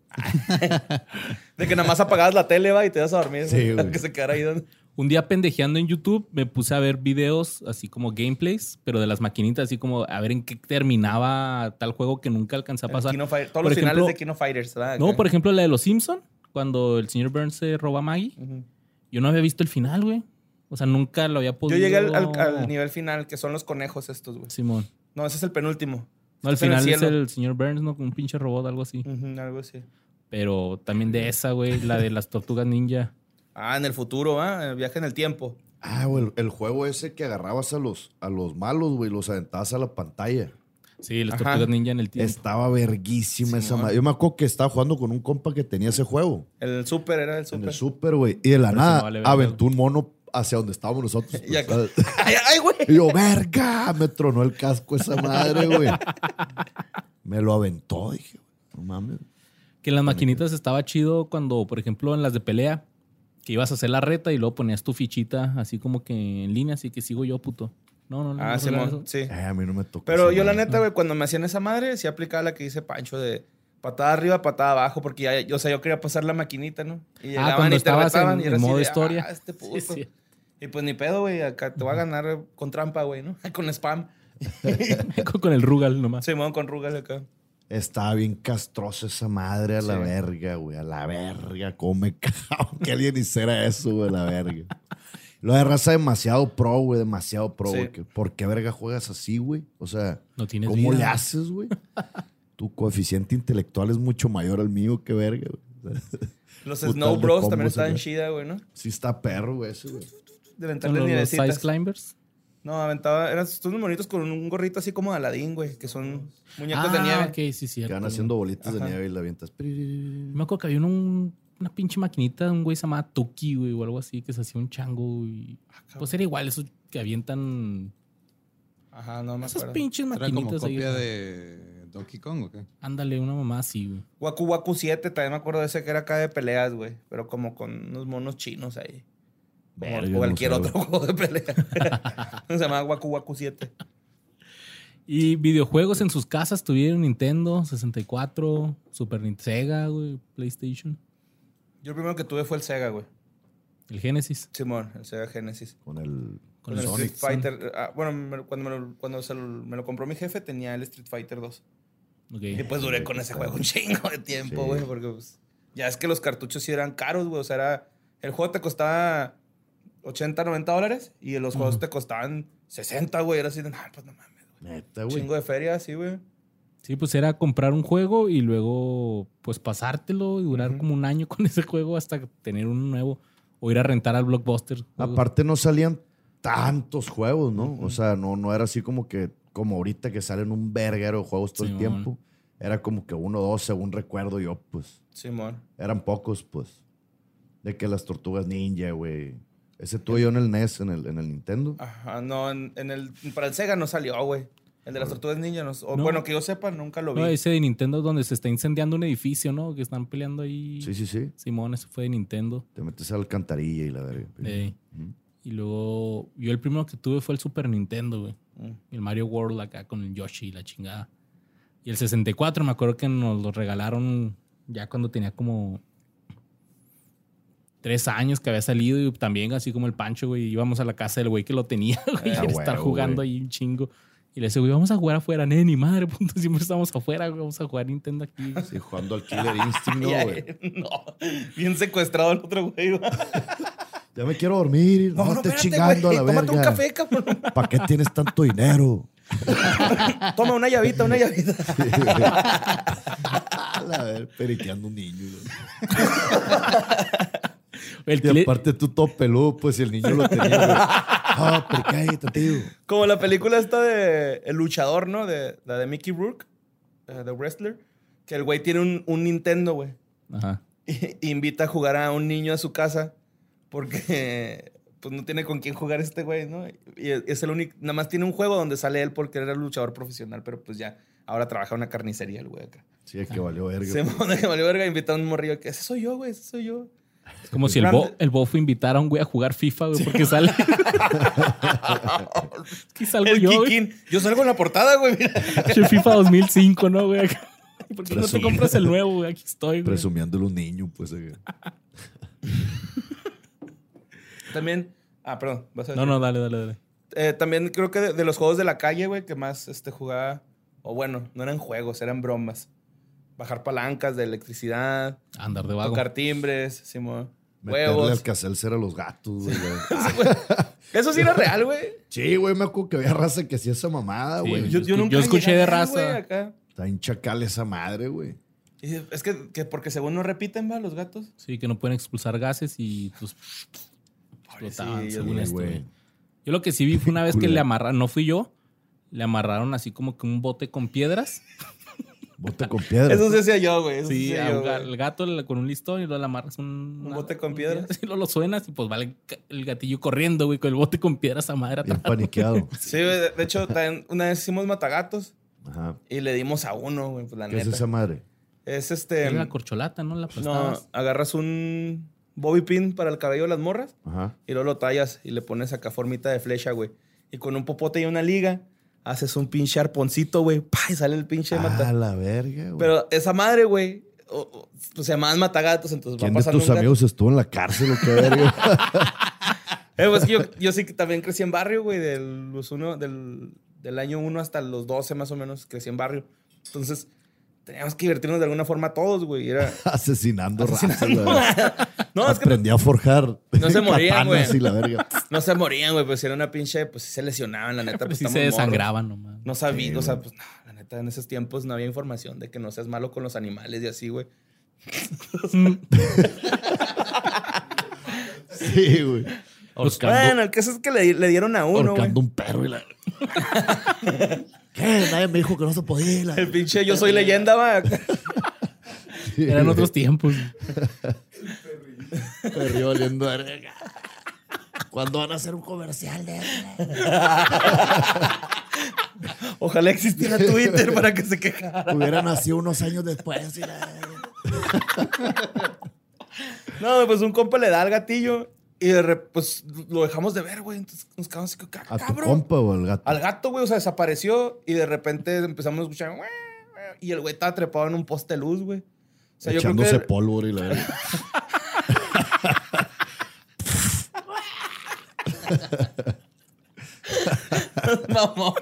De que nada más apagabas la tele, va, y te vas a dormir. Sí, güey. Que se quedara ahí donde... Un día pendejeando en YouTube me puse a ver videos así como gameplays, pero de las maquinitas, así como a ver en qué terminaba tal juego que nunca alcancé a pasar. Kino Fighter- todos Por los finales ejemplo- de Kino Fighters, ¿verdad? No, Acá. por ejemplo, la de los Simpson, cuando el señor Burns se roba a Maggie. Ujú. Yo no había visto el final, güey. O sea, nunca lo había Yo podido... llegué al nivel final, que son los conejos estos, güey. Simón. No, ese es el penúltimo. No, al Estás en el final es cielo. el señor Burns, ¿no? Con un pinche robot, algo así. Ujú, algo así. Pero también de esa, güey, la de las tortugas ninja. Ah, en el futuro, ¿ah? El viaje en el tiempo. Ah, güey, el juego ese que agarrabas a los malos, güey, los aventabas a la pantalla. Sí, las Ajá. tortugas ninja en el tiempo. Estaba verguísima esa Simón. madre. Yo me acuerdo que estaba jugando con un compa que tenía ese juego. El super era el En super. el súper, güey. Y de la Pero si nada no vale verga. aventó un mono hacia donde estábamos nosotros. Y acá- ¿sabes? ¡Ay, ay, güey! Y yo, verga, me tronó el casco esa madre, güey. Me lo aventó, dije, no mames. Que en las maquinitas estaba chido cuando, por ejemplo, en las de pelea, que ibas a hacer la reta y luego ponías tu fichita así como que en línea, así que sigo yo, puto. No. Ah, no Simón, eso. sí. A mí no me tocó. Pero esa yo, la madre. neta, güey, cuando me hacían esa madre, sí aplicaba la que dice Pancho de patada arriba, patada abajo, porque ya, o sea, yo quería pasar la maquinita, ¿no? Y llegaban cuando y te estabas retaban en- y era en así modo de, historia. este puto. Sí, sí. Y pues ni pedo, güey, acá te voy a ganar con trampa, güey, ¿no? Con spam. Con el Rugal nomás. Simón con Rugal acá. Estaba bien castrosa esa madre a la Sí. verga, güey. A la verga. ¿Cómo me cago que alguien hiciera eso, güey? A la verga. Lo de raza demasiado pro, güey. Demasiado pro, Sí. güey. ¿Por qué verga juegas así, güey? O sea, No tienes ¿cómo vida. le haces, güey? Tu coeficiente intelectual es mucho mayor al mío que verga, güey. Los Putal Snow de Bros combos también estaban acá. chida, güey, ¿no? Sí está perro, güey, ese, güey. De Con aventarles los nievecitas. Size Climbers. No, aventaba. Eran estos monitos con un gorrito así como de Aladín, güey. Que son muñecos de nieve. Ok, sí, cierto. Que van haciendo bolitas de Ajá. nieve y la avientas. Me acuerdo que había una pinche maquinita, un güey se llamaba Tuki, güey, o algo así, que se hacía un chango y... Pues era igual, esos que avientan... Ajá, no me Esas acuerdo. pinches ¿Era como maquinitas ahí. copia de Donkey Kong o qué? Ándale, una mamá así, güey. Waku Waku 7, también me acuerdo de ese que era acá de peleas, güey. Pero como con unos monos chinos ahí. Como Verga, cualquier no sé, otro juego de pelea. Se llamaba Waku Waku 7. Y videojuegos en sus casas tuvieron Nintendo, 64, Super Nintendo, Sega, güey, PlayStation, Yo el primero que tuve fue el Sega, güey. el Genesis. Simón, el Sega Genesis. Con el... Con el Sonic. Street Fighter. Bueno, me lo compró mi jefe, tenía el Street Fighter 2. Ok. Y pues duré con ese juego un chingo de tiempo, Sí. güey. Porque pues, ya es que los cartuchos sí eran caros, güey. O sea, el juego te costaba $80, $90 y los juegos te costaban 60, güey. Era así de, pues no mames, güey. Neta, güey. Chingo de feria, sí, güey. Sí, pues era comprar un juego y luego pues pasártelo y durar Ujú. como un año con ese juego hasta tener uno nuevo o ir a rentar al Blockbuster. Aparte no salían tantos juegos, ¿no? O sea, no era así como ahorita que salen un verguero de juegos todo el Simón. tiempo. Era como que 1 o 2, según recuerdo yo, pues. Simón. Eran pocos, pues. De que las tortugas ninja, güey. Ese tuve yo en el NES, en el Nintendo. Ajá, no, para el Sega no salió, güey. El de las tortugas ninja, No. Bueno, que yo sepa, nunca lo vi. No, ese de Nintendo donde se está incendiando un edificio, ¿no? Que están peleando ahí. Sí. Simón, ese fue de Nintendo. Te metes a la alcantarilla y la verga. Ujú. Y luego yo el primero que tuve fue el Super Nintendo, güey. Mm. El Mario World acá con el Yoshi y la chingada. Y el 64 me acuerdo que nos lo regalaron ya cuando tenía como 3 años que había salido y también así como el Pancho, güey. Íbamos a la casa del güey que lo tenía, güey. Ah, y estar huevo, jugando güey. ahí un chingo. Y le decía, güey, vamos a jugar afuera. Ni madre, punto. Siempre estamos afuera, güey. Vamos a jugar Nintendo aquí. güey. Sí, jugando al Killer Instinct, ¿no, Ya, güey? no, bien secuestrado el otro güey. güey. Ya me quiero dormir. No, estés espérate, chingando güey. a la Tómate un verga. café, cabrón. ¿Para qué tienes tanto dinero? Toma una llavita, una llavita. A la ver, periqueando un niño. güey. El Y Killer- aparte tú todo peludo, pues, si el niño lo tenía. güey. Ah, periquéate, tío. Como la película esta de El Luchador, ¿no? La de Mickey Rourke, The Wrestler. Que el güey tiene un Nintendo, güey. Ajá. Y invita a jugar a un niño a su casa porque pues no tiene con quién jugar este güey, ¿no? Y es el único, nada más tiene un juego donde sale él porque era luchador profesional, pero pues ya, ahora trabaja en una carnicería el güey acá. Sí, es que valió verga. Se pues. pone que valió verga, invita a un morrillo que ese soy yo, güey, ese soy yo. Es como si el Bofo invitara a un güey a jugar FIFA, güey, porque sale. Aquí salgo El yo, güey. Kikín. Yo salgo en la portada, güey, mira. Che, FIFA 2005, ¿no, güey? ¿Por qué no te Presumiendo. compras el nuevo, güey? Aquí estoy, güey. Presumiéndole un niño, pues. También, perdón, vas a No, decir. no, dale. También creo que de los juegos de la calle, güey, que más jugaba, o bueno, no eran juegos, eran bromas. Bajar palancas de electricidad, Andar de vago. tocar timbres, Simón. Meterle Huevos. al caselcer a los gatos, güey. Eso sí era real, güey. Sí, güey, me acuerdo que había raza que hacía esa mamada, Sí, güey. Yo escuché llegué de a ver, raza. güey, acá. Está en chacal esa madre, güey. Y es que porque según no repiten, va, los gatos. Sí, que no pueden expulsar gases y pues explotaban, Sí, según sí, esto, güey. güey. Yo lo que sí vi fue una vez que Culero. le amarraron, no fui yo, le amarraron así como que un bote con piedras. Bote con piedra. Eso sí hacía yo, güey. Eso Sí, sí hacía yo, güey. el gato con un listón y luego le amarras un bote con piedras. Y luego lo suenas y pues va el gatillo corriendo, güey, con el bote con piedras a madre Bien atrás. paniqueado. Sí, güey. De hecho, también una vez hicimos matagatos Ajá. y le dimos a uno, güey, pues la ¿Qué neta. es esa madre? Es Era la corcholata, ¿no? La No, aplastabas. agarras un bobby pin para el cabello de las morras Ajá. y luego lo tallas y le pones acá formita de flecha, güey. Y con un popote y una liga haces un pinche arponcito, güey. ¡Pah! Y sale el pinche Ah, la verga, güey. Pero esa madre, güey, pues se llamaban matagatos, entonces ¿Quién va de pasando tus un gato. amigos estuvo en la cárcel o qué verga? Pues que yo sí que también crecí en barrio, güey, del año 1 hasta los 12 más o menos, crecí en barrio. Entonces, teníamos que divertirnos de alguna forma todos, güey. Era... Asesinando raza, la verga. No, es que Aprendí a forjar No se morían, katanas güey. y la verga. no se morían, güey, pues si era una pinche, pues sí se lesionaban, la neta. Pero Pues sí estamos se morros. desangraban nomás. No sabía, Sí, o sea, güey. pues no, la neta, en esos tiempos no había información de que no seas malo con los animales y así, güey. Sí, güey. Bueno, el caso es que le dieron a uno, güey. Ahorcando un perro y la... ¿Qué? Nadie me dijo que no se podía. Y la- El pinche Yo Soy Leyenda, va. Eran otros tiempos. Perrillo oliendo a verga. ¿Cuándo van a hacer un comercial de Ojalá existiera Twitter para que se quejara. Hubiera nacido unos años después. Y la... No, pues un compa le da al gatillo y pues lo dejamos de ver, güey. Entonces nos quedamos así, ¿A tu cabrón. compa o al gato? Al gato, güey, o sea, desapareció y de repente empezamos a escuchar y el güey estaba trepado en un poste de luz, güey. O sea, Echándose yo creo que polvo y la verga. Mamón.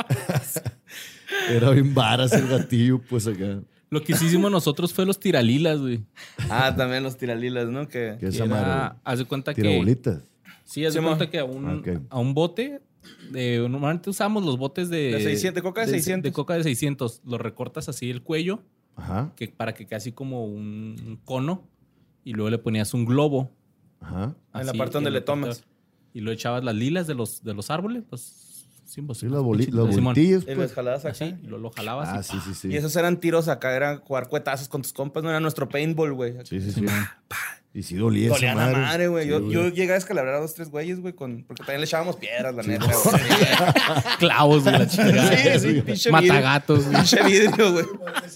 Era bien varas el gatillo, pues acá. Lo que sí hicimos nosotros fue los tiralilas, güey. Ah, también los tiralilas, ¿no? Que ¿Qué es Y esa madre? era, haz de cuenta que... Tirabolitas. Sí, haz de Sí, cuenta mo. que Ok. a un bote... normalmente usamos los botes de... De 600, de coca de 600. De coca de 600. Los recortas así el cuello Ajá, para que quede así como un cono. Y luego le ponías un globo. ajá. En la así, parte donde en le la parte- tomas. Y lo echabas las lilas de los árboles. Sí, las bolitillas, Y las pues. jaladas acá. Así, y lo jalabas. Ah, y sí, sí, sí. Y esos eran tiros acá, eran jugar cuetazos con tus compas, no era nuestro paintball, güey. Sí, sí, sí. Y sí dolía Dolían esa a madre. madre, güey. Sí, Yo llegué a descalabrar a 2-3 güeyes, güey, porque también le echábamos piedras, la neta, güey. clavos de la chingada. Sí, sí, pinche vidrio. Matagatos, güey. Pinche vidrio, güey.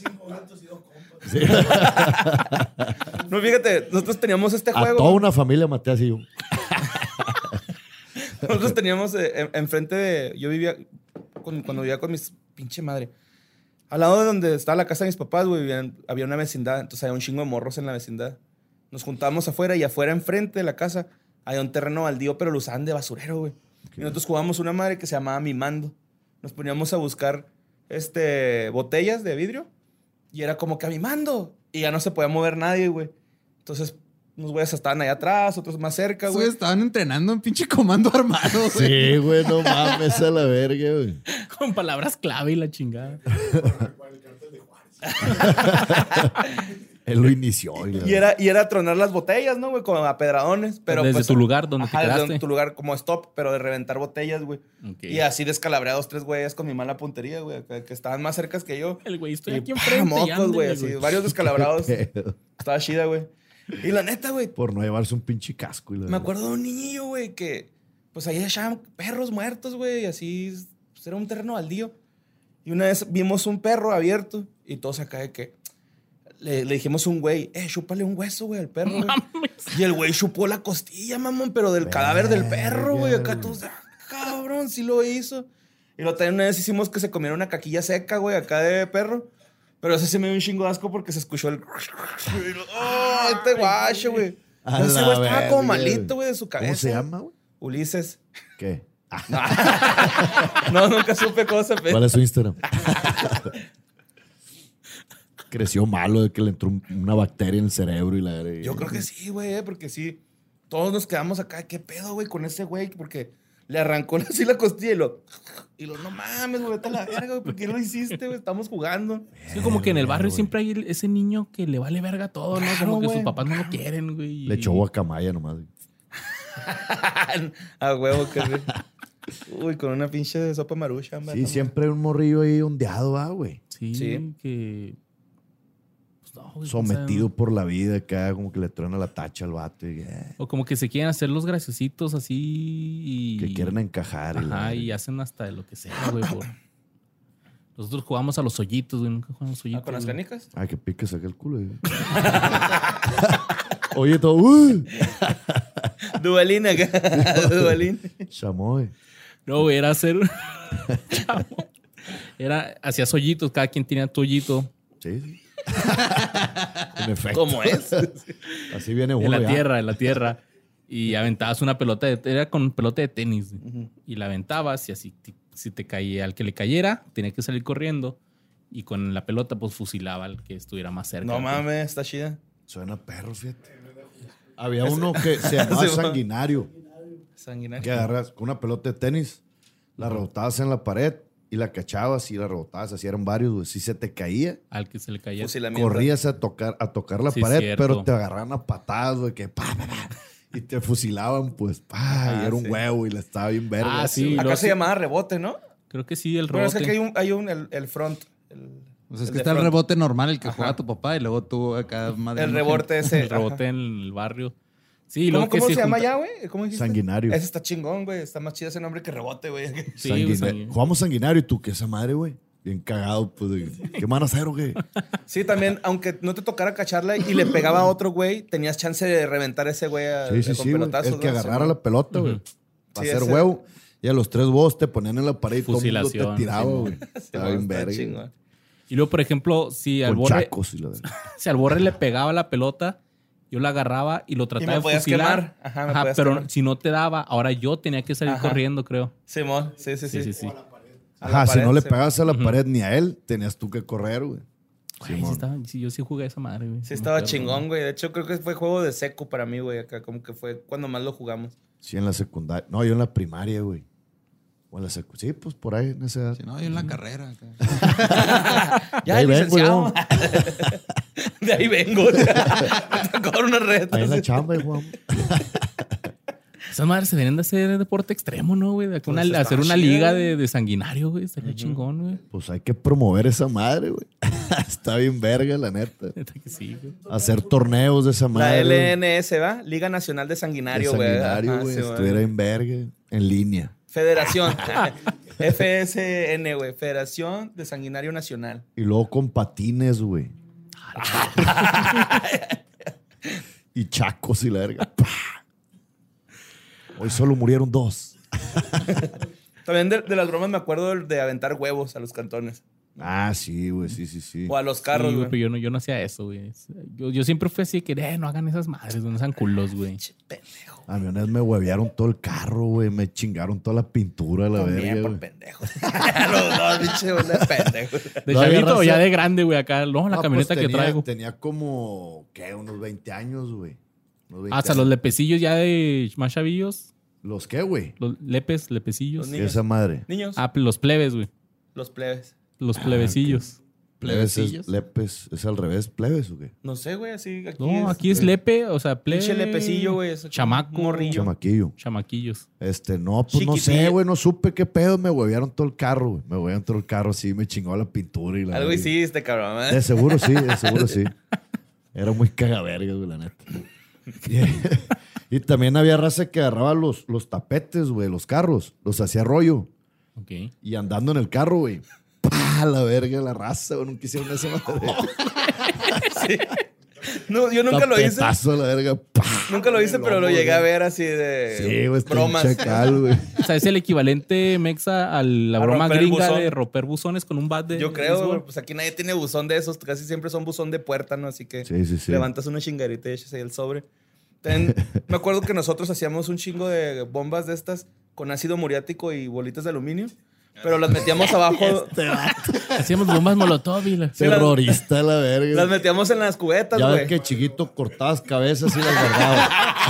No, fíjate, nosotros teníamos este A juego. toda una familia maté así yo. Nosotros teníamos enfrente de... Yo vivía... Cuando vivía con mis... Pinche madre. Al lado de donde estaba la casa de mis papás, güey, había una vecindad. Entonces había un chingo de morros en la vecindad. Nos juntábamos afuera y afuera enfrente de la casa había un terreno baldío, pero lo usaban de basurero, güey. Y nosotros jugábamos una madre que se llamaba Mimando. Nos poníamos a buscar botellas de vidrio y era como que a Mimando. Y ya no se podía mover nadie, güey. Entonces, unos güeyes estaban allá atrás, otros más cerca, Esos güey. estaban entrenando en pinche comando armado, güey. Sí, güey, no mames a la verga, güey. Con palabras clave y la chingada. Él lo inició. Y era tronar las botellas, ¿no, güey? Como a pedradones. Pero Desde pues, tu lugar donde te ajá, quedaste. desde tu lugar como stop, pero de reventar botellas, güey. Ok. Y así descalabré a 2-3 güeyes con mi mala puntería, güey. Que estaban más cercas que yo. El güey, estoy Y aquí ¡pah! enfrente. y Mocos, güey. ándale, Así, varios descalabrados. Pedo. Estaba chida, güey. Y la neta, güey. Por no llevarse un pinche casco. Y la Me acuerdo de un niñillo, güey, que pues ahí echaban perros muertos, güey. Y así pues, era un terreno baldío. Y una vez vimos un perro abierto y todos acá de que le dijimos a un güey, chúpale un hueso, güey, al perro, güey. Y el güey chupó la costilla, mamón, pero del cadáver del perro, güey. Acá todos, cabrón, sí lo hizo. Y lo también una vez hicimos que se comiera una caquilla seca, güey, acá de perro. Pero ese sí me dio un chingo de asco porque se escuchó el... ¡Oh, este guacho, güey! A Ese la güey estaba verga, como güey. malito, güey, de su cabeza. ¿Cómo se llama, güey? Ulises. ¿Qué? No, nunca supe cómo se ¿Cuál es su Instagram? Creció malo de que le entró una bacteria en el cerebro y la verga. Yo creo que sí, güey, porque sí. Todos nos quedamos acá. ¿Qué pedo, güey, con ese güey? Porque le arrancó así la costilla y lo no mames, güey, vete a la verga, güey. ¿Por qué lo hiciste, güey? Estamos jugando. Es que como que en el barrio siempre hay ese niño que le vale verga todo, ¿no? Claro, Como que güey. sus papás no lo quieren, güey. Le echó guacamaya nomás. A huevo, que güey. Uy, con una pinche sopa marucha, hombre. Sí, siempre hay un morrillo ahí ondeado, güey. Sí, Sí. que... Pues no, güey, Sometido o sea, por la vida, acá como que le truena la tacha al vato y o como que se quieren hacer los graciositos así y... que quieren encajar. y la Ajá, verga. y hacen hasta de lo que sea, güey. Nosotros jugamos a los hoyitos, güey. Nunca jugamos a los hoyitos. ¿Con las güey. canicas? Ay, que pique saca el culo. Oye, todo. Dubalín acá. Dubalín. Chamoy. No, güey, era hacer... Chavo. Hacías hoyitos, cada quien tenía tu hoyito Sí, sí. En efecto. ¿Cómo es? Así viene uno. en la ya. tierra. Y aventabas una pelota, era con pelota de tenis. Güey. Y la aventabas y así, si te caía, al que le cayera, tenía que salir corriendo. Y con la pelota, pues fusilaba al que estuviera más cerca. No mames, está chida. Suena perro, fíjate. Había uno que se llamaba Sí, sanguinario. Sanguinario. Que agarras con una pelota de tenis, la rebotabas en la pared y la cachabas y la rebotabas. Así eran varios, güey. Si se te caía, Al que se le caía. Fusilamiento. corrías a tocar la Sí, pared, cierto. pero te agarraban a patadas, güey, que pa. y te fusilaban, pues. Y era un sí. huevo y la estaba bien verga. Ah, sí. Acá luego se sí. llamaba rebote, ¿no? Creo que sí, el Bueno, es rebote. que aquí hay el front. O sea, es el que de está el front. rebote normal, el que juega tu papá, y luego tú acá madre. El rebote ese. El rebote ajá. en el barrio. Sí, ¿Cómo, luego que cómo se se llama junta- ya, güey? ¿Cómo dijiste? Sanguinario. Ese está chingón, güey. Está más chido ese nombre que rebote, güey. Sí, güey, sanguinario. Jugamos sanguinario y tú, ¿qué esa madre, güey? Bien cagado, pues. ¿Qué van a hacer o qué? Sí, también, aunque no te tocara cacharla y le pegaba a otro güey, tenías chance de reventar a ese güey Sí, con güey. pelotazos. El que ¿no? agarrara Sí, la pelota, güey. Ujú. Para Sí, hacer ese- huevo. Y a los 3 huevos te ponían en la pared y todo el mundo Fusilación, te tiraba, sí, güey. Sí, Estaba no, bien está verga. chingón. Y luego, por ejemplo, si al Con borre, chacos y la verga. si al borre le pegaba la pelota, yo la agarraba y lo trataba me de podías fusilar. quemar. Ajá, me podías pero quemar. si no te daba, ahora yo tenía que salir Ajá. corriendo, creo. Simón, sí. Sí. A la Ajá, si pared, no le sí. pegabas a la pared ni a él, tenías tú que correr, güey. Güey, sí estaba- sí, yo sí jugué a esa madre, güey. Sí, Me estaba acuerdo, chingón, güey. De hecho, creo que fue juego de seco para mí, güey. Acá, como que fue cuando más lo jugamos. Sí, en la secundaria. No, yo en la primaria, güey. O en la secundaria. Sí, pues por ahí, en esa edad. Sí, no, yo en la carrera. Acá. Ya, ahí vengo licenciado. De ahí vengo. Me tocó una reta. Ahí en la sí. chamba, Juan. Esas madres se deberían de hacer deporte extremo, ¿no, güey? De que Pues está hacer una chido, liga güey. de sanguinario, güey. Estaría chingón, güey. Pues hay que promover esa madre, güey. Está bien verga, la neta. Neta que sí, güey. Hacer torneos de esa La madre. güey. LNS, ¿va? Liga Nacional de Sanguinario, De güey. sanguinario, Ajá, güey. sí, Estuviera en verga. En línea. Federación. FSN, güey. Federación de Sanguinario Nacional. Y luego con patines, güey. Y chacos y la verga. ¡Pah! Hoy solo murieron 2. También de las bromas me acuerdo de aventar huevos a los cantones. Ah, sí, güey. Sí. O a los carros, Sí, güey. pero yo no hacía eso, güey. Yo siempre fui así que, no hagan esas madres, no sean culos, güey. Pendejo. A mí una vez me huevearon todo el carro, güey. Me chingaron toda la pintura, la También verga, por güey. pendejos. Los dos, pinche, bola de pendejos. ¿De No, había chavito o ya raza- de grande, güey? Acá, no, la No, camioneta pues que traigo. Tenía como, ¿qué? Unos 20 años, güey. Unos 20 Hasta los años. lepecillos ya de más chavillos. ¿Los qué, güey? Los lepecillos. Los ¿Qué niños. esa madre? Niños. Ah, los plebes, güey. Los plebes. Los plebecillos. Plebes Plebecillos. lepes. ¿Es al revés? ¿Plebes o qué? No sé, güey, así. Aquí No, aquí es lepe, o sea, plebe. Pinche lepecillo, güey. es Chamaco. Morrillo. Chamaquillo. Chamaquillos. No, pues no sé, Chiquitillo. güey. No supe qué pedo. Me huevearon todo el carro, güey. Me huevearon todo el carro, sí. Me chingó la pintura y la Algo verga. hiciste, cabrón. De ¿eh? seguro sí, de seguro sí. Era muy cagavergas, güey, la neta. Y también había raza que agarraba los tapetes, güey, los carros. Los hacía rollo. Ok. Y andando en el carro, güey. ¡Pah! La verga, la raza, güey. Nunca hicieron esa madre. Sí. No, yo nunca lo hice. Tapetazo a la verga. ¡Pah! Nunca lo hice, pero lo Lomo, llegué a güey. ver así de Sí, güey, está bromas. bien chacal, güey. O sea, es el equivalente mexa a la A broma romper el gringa buzón. de romper buzones con un bat de Yo creo, béisbol. güey, pues aquí nadie tiene buzón de esos. Casi siempre son buzón de puerta, ¿no? Así que Sí. levantas una chingarita y echas ahí el sobre. También me acuerdo que nosotros hacíamos un chingo de bombas de estas con ácido muriático y bolitas de aluminio. Pero las metíamos abajo. Hacíamos bombas molotov y la... Sí, las- Terrorista, la verga. Las metíamos en las cubetas, Ya ves güey. que chiquito cortabas cabezas y las guardabas.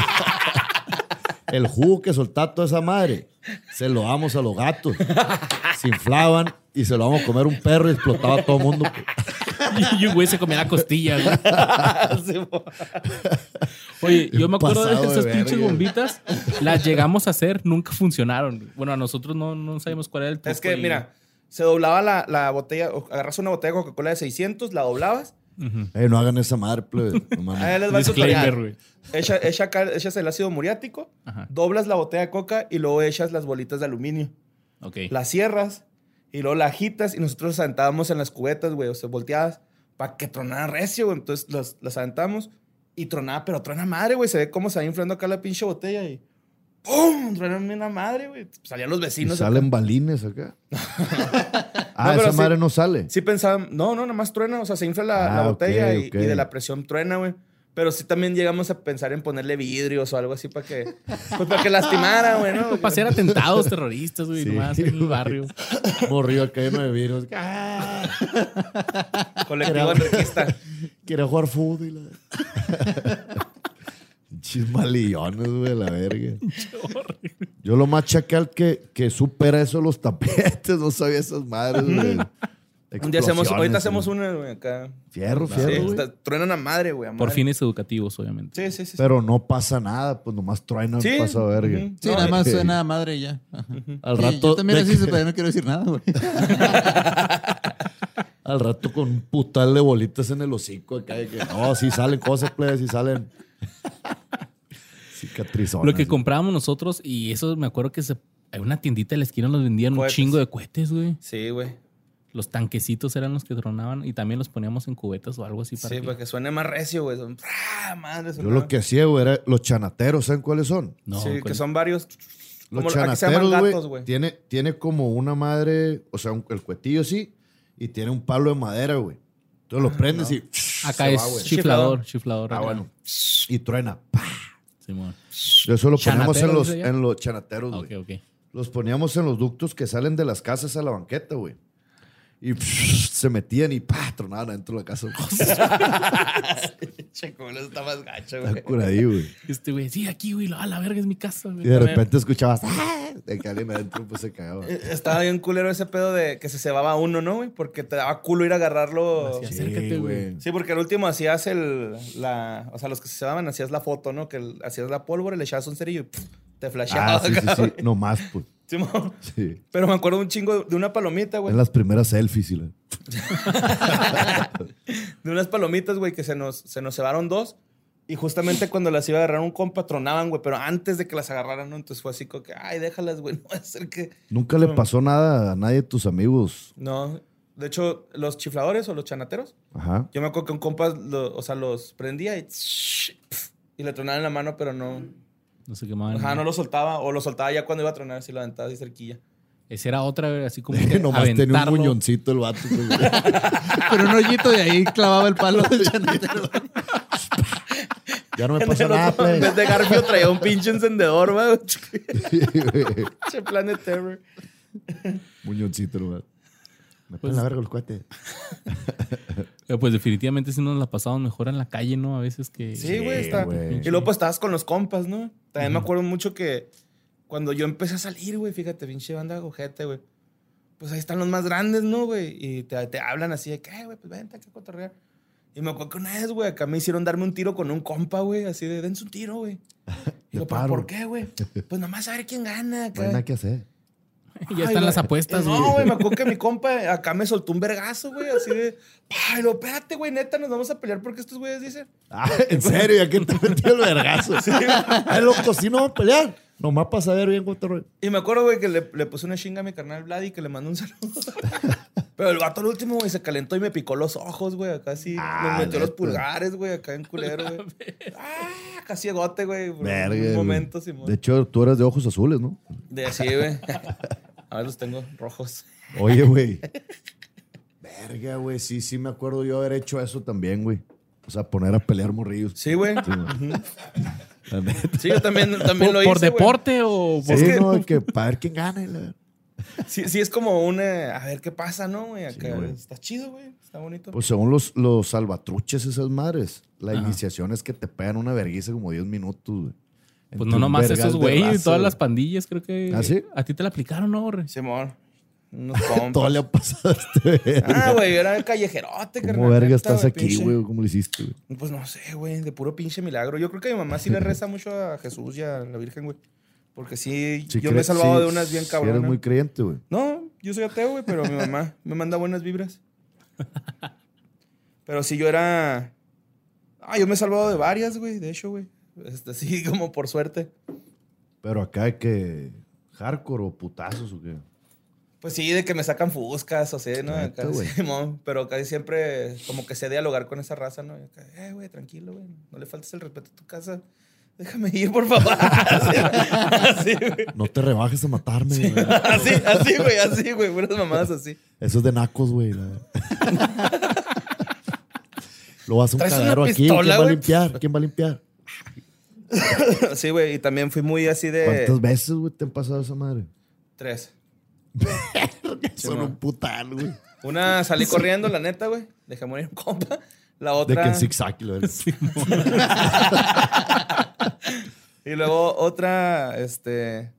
El jugo que soltaba toda esa madre, se lo damos a los gatos. Se inflaban y se lo vamos a comer un perro y explotaba todo el mundo. Y un güey se comía la costilla, güey. Sí, mo- Oye, yo me acuerdo de Pasado de esas pinches verga. bombitas. Las llegamos a hacer, nunca funcionaron. Bueno, a nosotros no sabíamos cuál era el truco. es que, y- mira, se doblaba la botella. Agarras una botella de Coca-Cola de 600, la doblabas. Ujú. No hagan esa madre, plebe. No mames. Ahí les va el Disclaimer, tutorial. güey. Echas el ácido muriático, Ajá. doblas la botella de coca y luego echas las bolitas de aluminio. Ok. La cierras y luego la agitas y nosotros las aventábamos en las cubetas, güey, o sea, volteadas para que tronara recio, güey. Entonces las aventamos y tronaba, pero truena madre, güey. Se ve cómo se va inflando acá la pinche botella y ¡pum! Truena una madre, güey. Salían los Y vecinos. salen acá. balines acá. No, pero Esa sí- madre no sale. Sí pensaban, no, nada más truena, o sea, se infla la Ah, botella ok, ok. y de la presión truena, güey. Pero sí también llegamos a pensar en ponerle vidrios o algo así para que, pues para que lastimara, güey, ¿no? Para hacer atentados terroristas, güey, Sí, nomás en el güey. barrio. Morrió acá lleno de virus. Colectivo anarquista. Quiere jugar fútbol. Y la... Chismalillones, güey, la verga. Yo lo más chacal que supera eso los tapetes. No sabía esas madres, güey. Un día hacemos, ahorita Explosiones, hacemos güey. una, güey, acá. Fierro, Sí, fierro, güey. truenan a madre, güey. a Por madre. fines educativos, obviamente. Sí. Pero no pasa nada, pues nomás truena, Sí. pasa verga. Ujú. Sí, No, nada más sí. suena a madre y ya. Ajá. Al Sí, rato. yo también de así, que- pero no quiero decir nada, güey. Al rato con un putal de bolitas en el hocico acá. De que, no, sí salen cosas, plebes, sí salen. Cicatrizonas. Lo que comprábamos nosotros, y eso me acuerdo que hay una tiendita de la esquina, nos vendían Cohetes. un chingo de cohetes, güey. Sí, güey. Los tanquecitos eran los que tronaban y también los poníamos en cubetas o algo así para Sí, que... para que suene más recio, güey. Son... Madre, Yo lo que hacía, güey, era los chanateros, ¿saben cuáles son? No, sí, que ¿cuál? son varios. Los Como aquí se llaman chanateros, gatos, güey, güey. tiene como una madre, o sea, el cuetillo así, y tiene un palo de madera, güey. Entonces lo prendes y Acá se es va, güey. chiflador. Ah, acá. bueno. Y truena. ¡Pah! Simón. Eso lo ponemos ¿Chanatero dice ya? en los chanateros, Ah, güey. ok. Los poníamos en los ductos que salen de las casas a la banqueta, güey. Y se metían y tronaban adentro de la casa. Checo, eso está más gacho, Está güey. curadillo, güey. Este güey, sí, aquí, güey, a la verga es mi casa, güey. Y de repente escuchabas de que alguien adentro pues se cagaba. Estaba bien culero ese pedo de que se cebaba uno, ¿no, güey? Porque te daba culo ir a agarrarlo. Así, acércate, güey. Sí, porque al último hacías o sea, los que se cebaban hacías la foto, ¿no? Que hacías la pólvora, le echabas un cerillo y te flasheaba. Ah, sí, acá, sí. güey. No más, pues. Simón. Sí. Pero me acuerdo un chingo de una palomita, güey. En las primeras selfies. Y De unas palomitas, güey, que se nos cebaron dos. Y justamente cuando las iba a agarrar un compa, tronaban, güey. Pero antes de que las agarraran, ¿no? Entonces fue así como que, ay, déjalas, güey. No va a ser que... ¿Nunca le pasó nada a nadie de tus amigos? No. De hecho, los chifladores o los chanateros, Ajá. yo me acuerdo que un compa, o sea, los prendía y le tronaban en la mano, pero no... No se quemaban. Ajá, no lo soltaba. O lo soltaba ya cuando iba a tronar, así lo aventaba así cerquilla. Esa era otra, güey, así como que Nomás tenía un aventarlo. muñoncito el vato. Pues, güey. Con un hoyito de ahí clavaba el palo del chanatero. Ya no me En pasa el nada, otro, en pues. vez de Garfio traía un pinche encendedor, güey. güey. Che, Planet Terror. Muñoncito, el vato. Me Pues- ponen la verga los cohetes. Pues definitivamente sí nos la pasamos mejor en la calle, ¿no? A veces que... Sí, güey, está. güey. Y luego pues estabas con los compas, ¿no? También me acuerdo mucho que cuando yo empecé a salir, güey, fíjate, pinche banda ojete, güey. Pues ahí están los más grandes, ¿no, güey? Y te hablan así de que, güey, pues vente aquí a cotorrear. Y me acuerdo que una vez, güey, acá me hicieron darme un tiro con un compa, güey, así de, dense un tiro, güey. Y yo, ¿pero paro. por qué, güey? Pues nomás a ver quién gana No hay acá. nada que hacer. Ya Ay, están güey. las apuestas, güey. No, güey, me acuerdo que mi compa acá me soltó un vergazo, güey, así de, ay, lo, espérate, güey, neta, nos vamos a pelear porque estos güeyes dicen. Ah, ¿en serio? ¿Ya que te metió el vergazo? Ay, loco, si no vamos a pelear. Nomás para saber bien cuánto rollo. Y me acuerdo, güey, que le puse una chinga a mi carnal Vlad y que le mandó un saludo. Pero el vato al último, güey, se calentó y me picó los ojos, güey. Acá sí, me metió los neta. pulgares, güey, acá en culero, güey. Casi egote, güey. Por Verga, un güey. momento, Simón. De hecho, tú eres de ojos azules, ¿no? De así, güey. A ver, los tengo rojos. Oye, güey. Verga, güey. Sí, me acuerdo yo haber hecho eso también, güey. O sea, poner a pelear morrillos. Sí, güey. Sí, güey. La neta. Sí, yo también lo hice, ¿Por güey. deporte o por... Sí, que- no, que para ver quién gana. y la- Sí, es como un, a ver qué pasa, ¿no, güey? Acá Sí, güey. está chido, güey. Está bonito. Pues según los salvatruches, esas madres, la iniciación es que te pegan una vergüenza como 10 minutos, güey. Pues Entre no un nomás vergal esos de güeyes, raza, todas güey. las pandillas, creo que... ¿Ah, sí? ¿A ti te la aplicaron, no, Borre? Simón. Unos Todo compas. le ha pasado a este verga. Ah, güey, yo era el callejerote, ¿Cómo carnal, verga neta, estás aquí, pinche. güey? ¿Cómo lo hiciste, güey? Pues no sé, güey, de puro pinche milagro. Yo creo que mi mamá sí le reza mucho a Jesús y a la Virgen, güey. Porque sí, Sí yo me he cre- salvado sí, de unas bien sí cabronas. eres muy creyente, güey. No, yo soy ateo, güey, pero mi mamá me manda buenas vibras. Pero sí, yo era... yo me he salvado de varias, güey, de hecho, güey. Así como por suerte. Pero acá hay que... ¿Hardcore o putazos o qué? Pues sí, de que me sacan fuscas o sea, ¿no? Neta, Acá, güey. Simón, pero casi siempre como que sé dialogar con esa raza, ¿no? Y acá, güey, tranquilo, güey. No le faltes el respeto a tu casa. Déjame ir, por favor. Así, güey. No te rebajes a matarme, güey. Así, güey. Buenas mamadas así. Eso es de nacos, güey. Lo vas a un ¿Traes una cagadero aquí. pistola, ¿Quién va a güey? limpiar? ¿Quién va a limpiar? Sí, güey. Y también fui muy así de... ¿Cuántas veces, güey, te han pasado esa madre? 3. Son un putal, güey. Una salí corriendo, la neta, güey. Dejé morir un compa. La De otra... que en zigzag, la verdad. Y luego otra,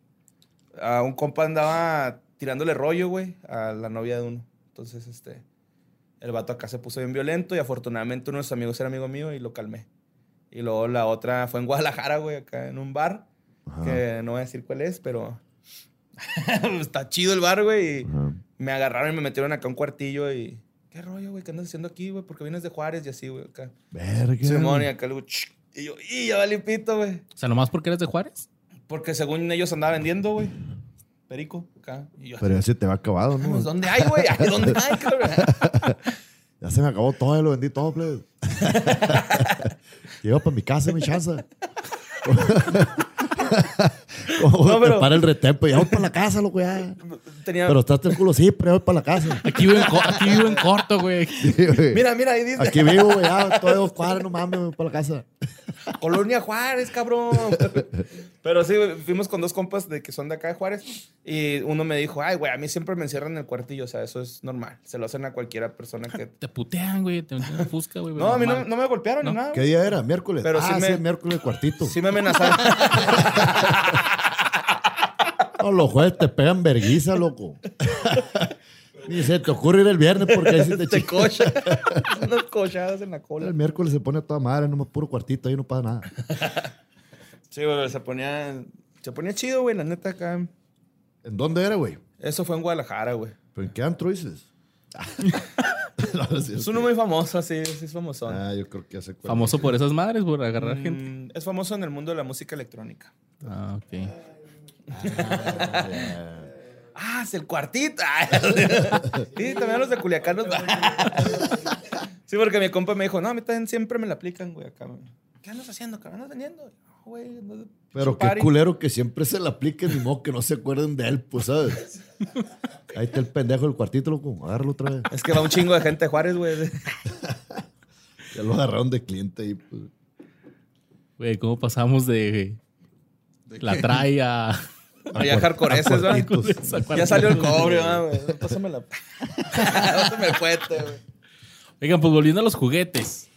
a un compa andaba tirándole rollo, güey, a la novia de uno. Entonces, El vato acá se puso bien violento y afortunadamente uno de sus amigos era amigo mío y lo calmé. Y luego la otra fue en Guadalajara, güey, acá en un bar, que no voy a decir cuál es, pero está chido el bar, güey. Y me agarraron y me metieron acá un cuartillo y... ¿Qué rollo, güey? ¿Qué andas haciendo aquí, güey? Porque vienes de Juárez y así, güey, acá. Verga. Simón y acá, güey. Y yo, ya valí pito, güey. O sea, nomás porque eres de Juárez. Porque según ellos andaba vendiendo, güey. Perico, acá. Y yo, Pero ya se te va acabado, ¿no? ¿dónde hay, güey? ¿Dónde hay, cabrón? Ya se me acabó todo, ya lo vendí todo, plebe. Llego para mi casa, mi chanza. No, pero- Te para el retempo, ya voy para la casa, loco, ya. Tenía... Pero estás el culo, sí, pero ya voy para la casa. Aquí vivo en corto, güey. Sí, güey. Mira, ahí dice. Aquí vivo, güey, ya, todo de 2 cuadras, no mames, voy para la casa. Colonia Juárez, cabrón. Pero sí, güey, fuimos con 2 compas de que son de acá de Juárez. Y uno me dijo, ay, güey, a mí siempre me encierran en el cuartillo. O sea, eso es normal. Se lo hacen a cualquiera persona que... Te putean, güey. Te meten una fusca, güey. No, a mí normal. no me golpearon ¿No? ni nada. ¿Qué güey. día era? ¿Miércoles? Pero sí me- miércoles cuartito. Sí me amenazaron. No, los jueves te pegan verguiza, loco. Ni se te ocurre ir el viernes porque ahí sí te Te chingas. cocha. Unas cochadas en la cola. El miércoles se pone a toda madre, nomás puro cuartito, ahí no pasa nada. Sí, güey, se ponía chido, güey, la neta acá. ¿En dónde era, güey? Eso fue en Guadalajara, güey. ¿Pero en qué antro dices? No, sí, Es uno muy famoso, sí es famosón. Ah, yo creo que hace cuál. Famoso por esas madres, por agarrar gente. Es famoso en el mundo de la música electrónica. Ah, ok. Ah, es el cuartito. Sí, también los de Culiacán. Sí, porque mi compa me dijo, no, a mí también siempre me la aplican, güey, acá. ¿Qué andas haciendo, cabrón? ¿Andas vendiendo? No, güey. Pero qué culero que siempre se le aplique, ni modo que no se acuerden de él, pues, ¿sabes? Ahí está el pendejo del cuartito, loco. Agárralo otra vez. Es que va un chingo de gente de Juárez, güey. Ya lo agarraron de cliente ahí, pues. Güey, ¿cómo pasamos de la trae a... Allá hardcoreses, ¿verdad? cuartitos. Ya salió el cobre, güey. Pásame la... Pásame el fuete, güey. Oigan, pues volviendo a los juguetes.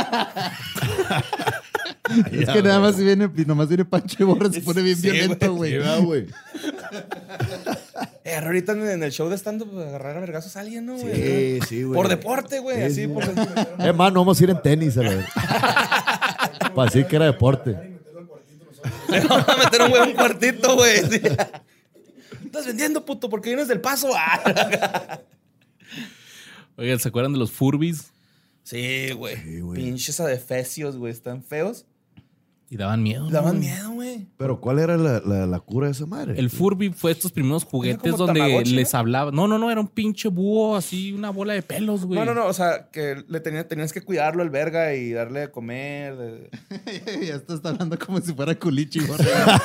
Es que nomás viene Pancho y Borra, se pone bien Sí, violento, güey. Sí, va, güey. Ahorita en el show de stand-up agarrar a vergazos a alguien, ¿no, güey? Sí, güey. Por deporte, güey. Sí, Así, sí. por... Es más, no vamos a ir en tenis, a la vez. Para decir que era deporte. Le vamos a meter un güey a un cuartito, güey. Sí. Estás vendiendo, puto, porque vienes del Paso. Oigan, ¿se acuerdan de los Furbies? Sí, güey. Sí, güey. Pinches adefesios, güey. Están feos. Y daban miedo. ¿no? Daban miedo, güey. Pero ¿cuál era la cura de esa madre? El Furby fue estos primeros juguetes como donde Tamagotchi, les ¿no? hablaba. No, era un pinche búho así, una bola de pelos, güey. No. O sea, que tenías que cuidarlo el verga y darle de comer. Ya está hablando como si fuera culichi, Borra.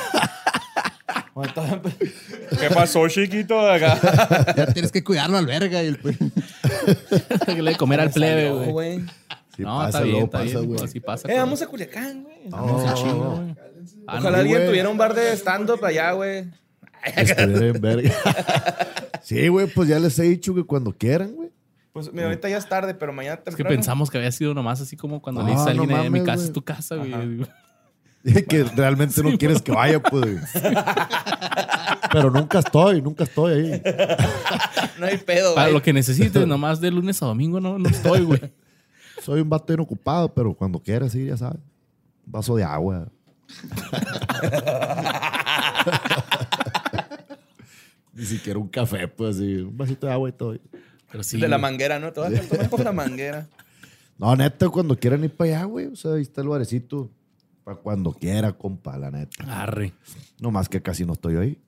¿Qué pasó, chiquito? Acá. Ya tienes que cuidarlo al verga. Y el... Que le de comer al plebe, güey. güey. Sí, No, pasa, está bien, luego está pasa, bien. güey. Así pasa. Vamos a Culiacán, güey. Vamos en chinga, güey. Ah, Ojalá no, alguien güey. tuviera un bar de stand-up allá, güey. Estuviera en verga. Sí, güey, pues ya les he dicho que cuando quieran, güey. Pues mira, ahorita ya es tarde, pero mañana Es que temprano. pensamos que había sido nomás así como cuando No, le dices a alguien no "Mi mames, casa güey. es tu casa, güey. Que realmente no quieres que vaya, pues. Güey. Pero nunca estoy ahí. No hay pedo, Para güey. lo que necesites, nomás de lunes a domingo no estoy, güey. Soy un vato inocupado, pero cuando quieras, sí, ya sabes. Un vaso de agua. Ni siquiera un café, pues así. Un vasito de agua y todo. Pero sí. De la güey. manguera, ¿no? Te vas a tomar con la manguera. No, neta, cuando quieran ir para allá, güey. O sea, ahí está el barecito. Para cuando quiera, compa, la neta. Arre. No más que casi no estoy ahí.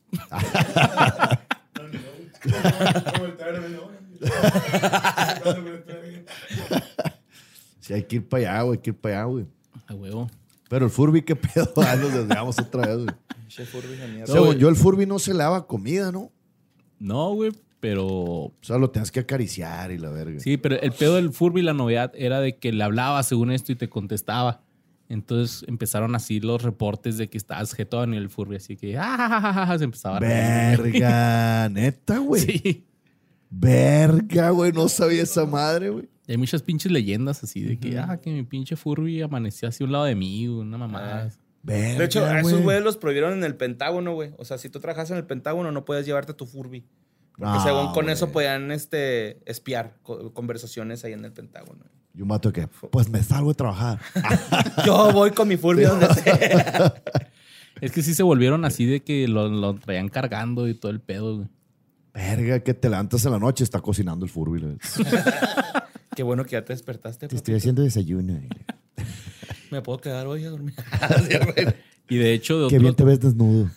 Sí, hay que ir para allá, güey. Hay que ir para allá, güey. A huevo. Pero el Furby, ¿qué pedo? Ah, nos desviamos otra vez, güey. Che, Furby de mierda. Según güey. yo, el Furby no se le daba comida, ¿no? No, güey, pero... O sea, lo tenías que acariciar y la verga. Sí, pero el pedo del Furby, la novedad, era de que le hablaba según esto y te contestaba. Entonces empezaron así los reportes de que estabas jetón y el Furby así que... se empezaba a reír, güey. Verga, neta, güey. Sí. Verga, güey. No sabía esa madre, güey. Y hay muchas pinches leyendas así de que... que mi pinche Furby amaneció así a un lado de mí, una mamada. Verga, De hecho, a esos güey. güeyes los prohibieron en el Pentágono, güey. O sea, si tú trabajas en el Pentágono, no puedes llevarte tu Furby. Porque Ah, según con güey. eso podían espiar conversaciones ahí en el Pentágono. Y un vato que, pues me salgo de trabajar. Yo voy con mi Furby donde sea. Es que sí se volvieron así de que lo traían cargando y todo el pedo, güey. Verga, que te levantas en la noche y está cocinando el Furby. güey. Qué bueno que ya te despertaste. Te estoy haciendo desayuno. güey. Me puedo quedar hoy a dormir. Y de hecho, Qué bien te ves desnudo.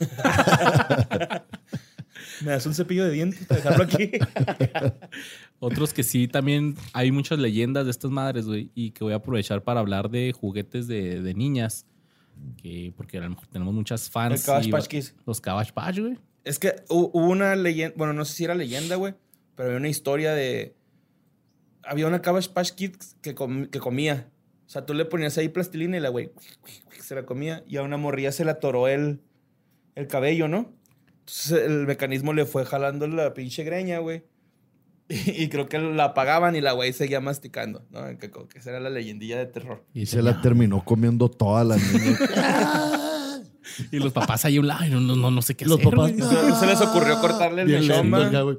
Me das un cepillo de dientes para dejarlo aquí. otros que sí, también hay muchas leyendas de estas madres, güey, y que voy a aprovechar para hablar de juguetes de niñas, porque a lo mejor tenemos muchas fans. El Cabbage y Patch Kids. Los Cabbage Patch, güey. Es que hubo una leyenda, bueno, no sé si era leyenda, güey, pero había una historia de... Había una Cabbage Patch Kid que comía. O sea, tú le ponías ahí plastilina y la güey se la comía y a una morrilla se le atoró el cabello, ¿no? Entonces el mecanismo le fue jalando la pinche greña, güey. Y creo que la apagaban y la güey seguía masticando, ¿no? Que esa era la leyendilla de terror. Y se la terminó comiendo toda la niña. Y los papás ahí a un lado, y no sé qué Los hacer, papás, güey. No se les ocurrió cortarle el Bien mechón, lento va. acá, güey.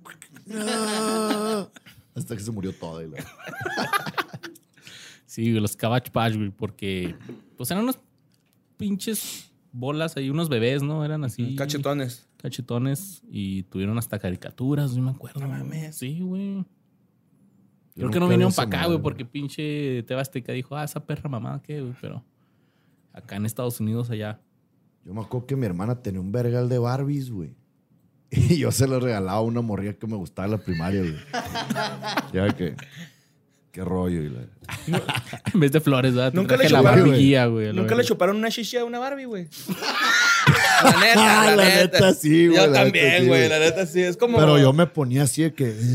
Hasta que se murió toda. Sí, güey, los Cabbage Patch, güey, porque pues eran unos pinches bolas ahí, unos bebés, ¿no? Eran así. Cachetones. Cachetones y tuvieron hasta caricaturas, no me acuerdo. No mames. Sí, güey. Yo Creo nunca que no vi vinieron esa para acá, madre, güey, güey. porque pinche Teba Azteca dijo, esa perra mamá, ¿qué, güey? Pero acá en Estados Unidos, allá. Yo me acuerdo que mi hermana tenía un vergal de Barbies, güey. Y yo se lo regalaba a una morrilla que me gustaba en la primaria, güey. Ya que... Qué rollo. En vez de flores, ¿verdad? Nunca le Traje la chuparon, barbilla, güey. a la Nunca le verga. chuparon una chichi a una Barbie, güey. La neta, La neta, sí, güey, Yo la neta, también, sí, güey. güey. La neta, sí. Es como... Pero yo me ponía así de que...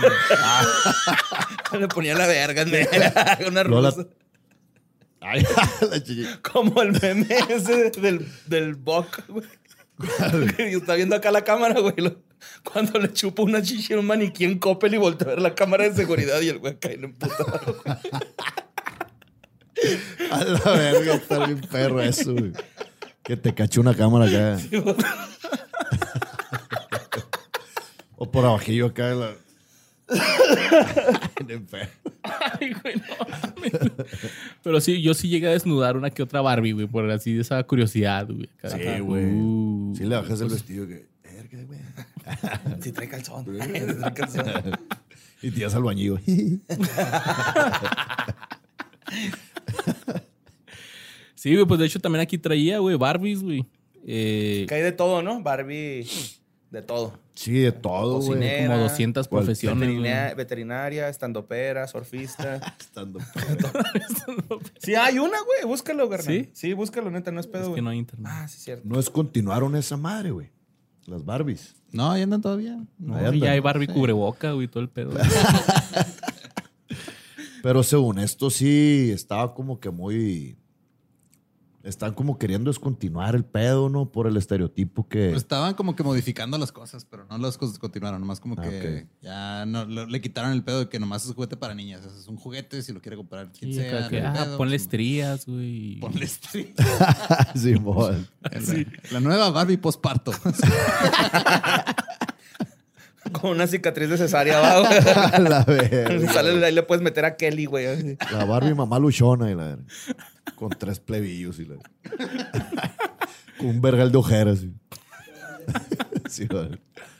Le ponía la verga, una Luego la- rusa. Ay, la chiqui. Como el meme ese del Buck, güey. Y está viendo acá la cámara, güey. Cuando le chupa una chichi a un maniquí en Coppel y voltea a ver la cámara de seguridad y el güey cae en puta. A la verga, está bien perro eso, güey. Que te cache una cámara acá. O por abajillo acá de la... Bien perro. Ay, güey, no mames. Pero sí, yo sí llegué a desnudar una que otra Barbie, güey, por así de esa curiosidad, güey. Acá. Sí, güey. Sí le bajas el Pues, vestido que... Verga, güey. Sí trae calzón. Sí trae calzón. Y tiras al bañillo. Sí, güey, pues de hecho también aquí traía, güey, Barbies, güey. Que hay de todo, ¿no? Barbie, de todo. Sí, de todo, güey. Cocinera. Como 200 ¿Cuál? profesiones, güey. Veterinaria, estandopera, surfista. Estando... Sí, hay una, güey. Búscalo, carnal. ¿Sí? Sí, búscalo, neta. No es pedo, Es güey. que no hay internet. Ah, sí, cierto. No descontinuaron esa madre, güey. Las Barbies. No, ahí andan todavía. No, ahí y andan. ya hay Barbie cubreboca, güey, todo el pedo. Pero según esto sí estaba como que muy... Están como queriendo descontinuar el pedo, ¿no? Por el estereotipo que... Pues estaban como que modificando las cosas, pero no las cosas continuaron. Nomás como que ok. ya no, le quitaron el pedo de que nomás es juguete para niñas. O sea, es un juguete si lo quiere comprar quien Sí, sea. acá que, no hay pedo, ponle pues, estrías, güey. Ponle street. Simón. La nueva Barbie posparto. Con una cicatriz de cesárea, va, güey. A la verga. Sale, ahí le puedes meter a Kelly, güey. así. La Barbie mamá luchona y la verga. Con 3 plebillos y la... Con un vergal de ojeras. Sí, güey.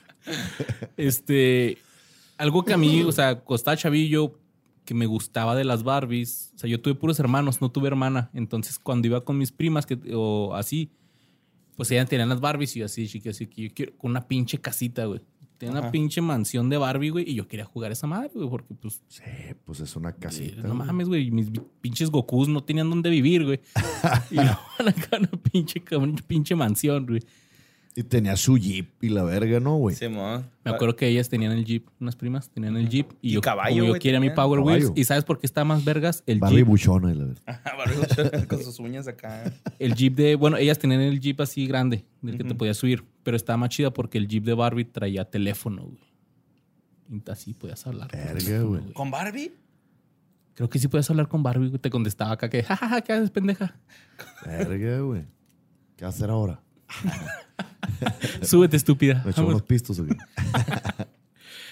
Algo que a mí, o sea, costaba chavillo, que me gustaba de las Barbies. O sea, yo tuve puros hermanos, no tuve hermana. Entonces, cuando iba con mis primas o así, pues ellas tenían las Barbies y yo así, chiqui, así que yo quiero con una pinche casita, güey. Tenía una pinche mansión de Barbie, güey, y yo quería jugar esa madre, güey, porque pues, Sí, pues es una casita. no mames, güey, mis pinches Gokus no tenían dónde vivir, güey. Y luego van acá una pinche mansión, güey. Y tenía su jeep y la verga, ¿no, güey? Simón. Me acuerdo que ellas tenían el Jeep, unas primas tenían el Jeep. Y, Y yo, caballo, como yo güey, quería mi tenían. Power Wheels. Caballo. ¿Y sabes por qué está más vergas? El Barbie Jeep. buchona y la verga. Barbie con sus uñas acá. El Jeep de... Bueno, ellas tenían el Jeep así grande, del que te podías subir. Pero estaba más chida porque el Jeep de Barbie traía teléfono, güey. Y así podías hablar. por Verga, teléfono, güey. ¿Con Barbie? Creo que sí podías hablar con Barbie, güey. Te contestaba acá que... jajaja, ¿qué haces, pendeja? Verga, güey. ¿Qué hacer ahora? Súbete, estúpida. ¿Me echó Vamos. unos pistos o qué?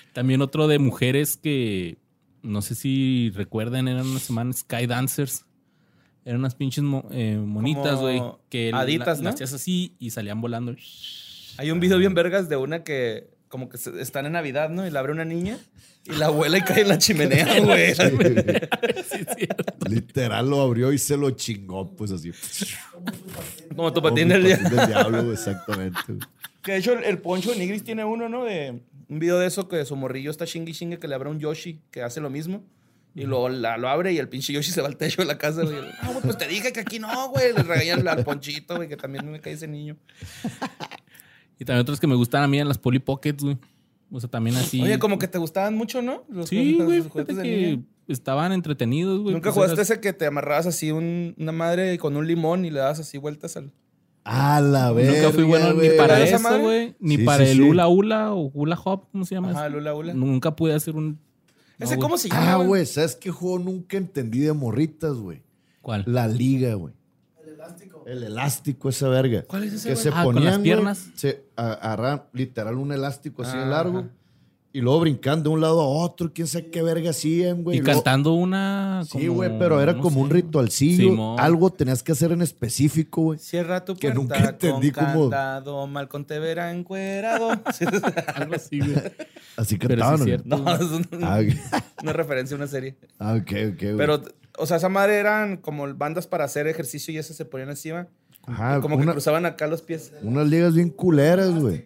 También otro de mujeres que no sé si recuerdan, eran unas semanas Sky Dancers. Eran unas pinches monitas, güey. Que haditas, ¿no? las hacías así y salían volando. Hay un video bien vergas de una que como que están en Navidad, ¿no? Y la abre una niña y la abuela y cae en la chimenea, güey. Sí, Literal lo abrió y se lo chingó, pues así. Como tu patín del día. Del diablo, güey, exactamente. Güey. Que de hecho el Poncho de Nigris tiene uno, ¿no? De un video de eso que su morrillo está chingue que le abre un Yoshi que hace lo mismo. Y luego lo abre y el pinche Yoshi se va al techo de la casa, güey. Ah, güey, pues te dije que aquí no, güey. Le regañan al Ponchito, güey, que también me cae ese niño. Y también otros que me gustan a mí eran las Polly Pockets, güey. O sea, también así. Oye, como que te gustaban mucho, ¿no? Sí, güey, los juguetes fíjate de niño. que estaban entretenidos, güey. ¿Nunca Pues jugaste eras- ese que te amarrabas así una madre con un limón y le dabas así vueltas al... A la verga, Nunca fui bueno ni güey. para ¿Esa eso, madre? güey. Ni Sí, para sí, el sí. hula hula o hula hop, ¿cómo se llama Ajá, eso? Lula Ula. Nunca pude hacer un... ¿Ese No, cómo güey. se llama, Ah, güey, ¿sabes qué juego nunca entendí de morritas, güey? ¿Cuál? La liga, güey. El elástico, esa verga. ¿Cuál es ese, Que güey? se Ah, ponían, con las güey, piernas. se agarran literal un elástico así Ah, en largo. ajá. Y luego brincan de un lado a otro. Quién sabe qué verga hacían, güey. Y luego- cantando una... Sí, como- güey, pero era no como sé. un ritualcillo. Simón. Algo tenías que hacer en específico, güey. Cierra tu Que puerta nunca entendí con cómo- candado, Malcon te verá encuerado. Algo así, güey. Así Pero sí cantaban. es ¿no? cierto. No, es Ah, una referencia a una serie. ok, güey. Pero, o sea, esa madre eran como bandas para hacer ejercicio y esas se ponían encima. Ajá, Y como que cruzaban acá los pies. unas ligas bien culeras, güey.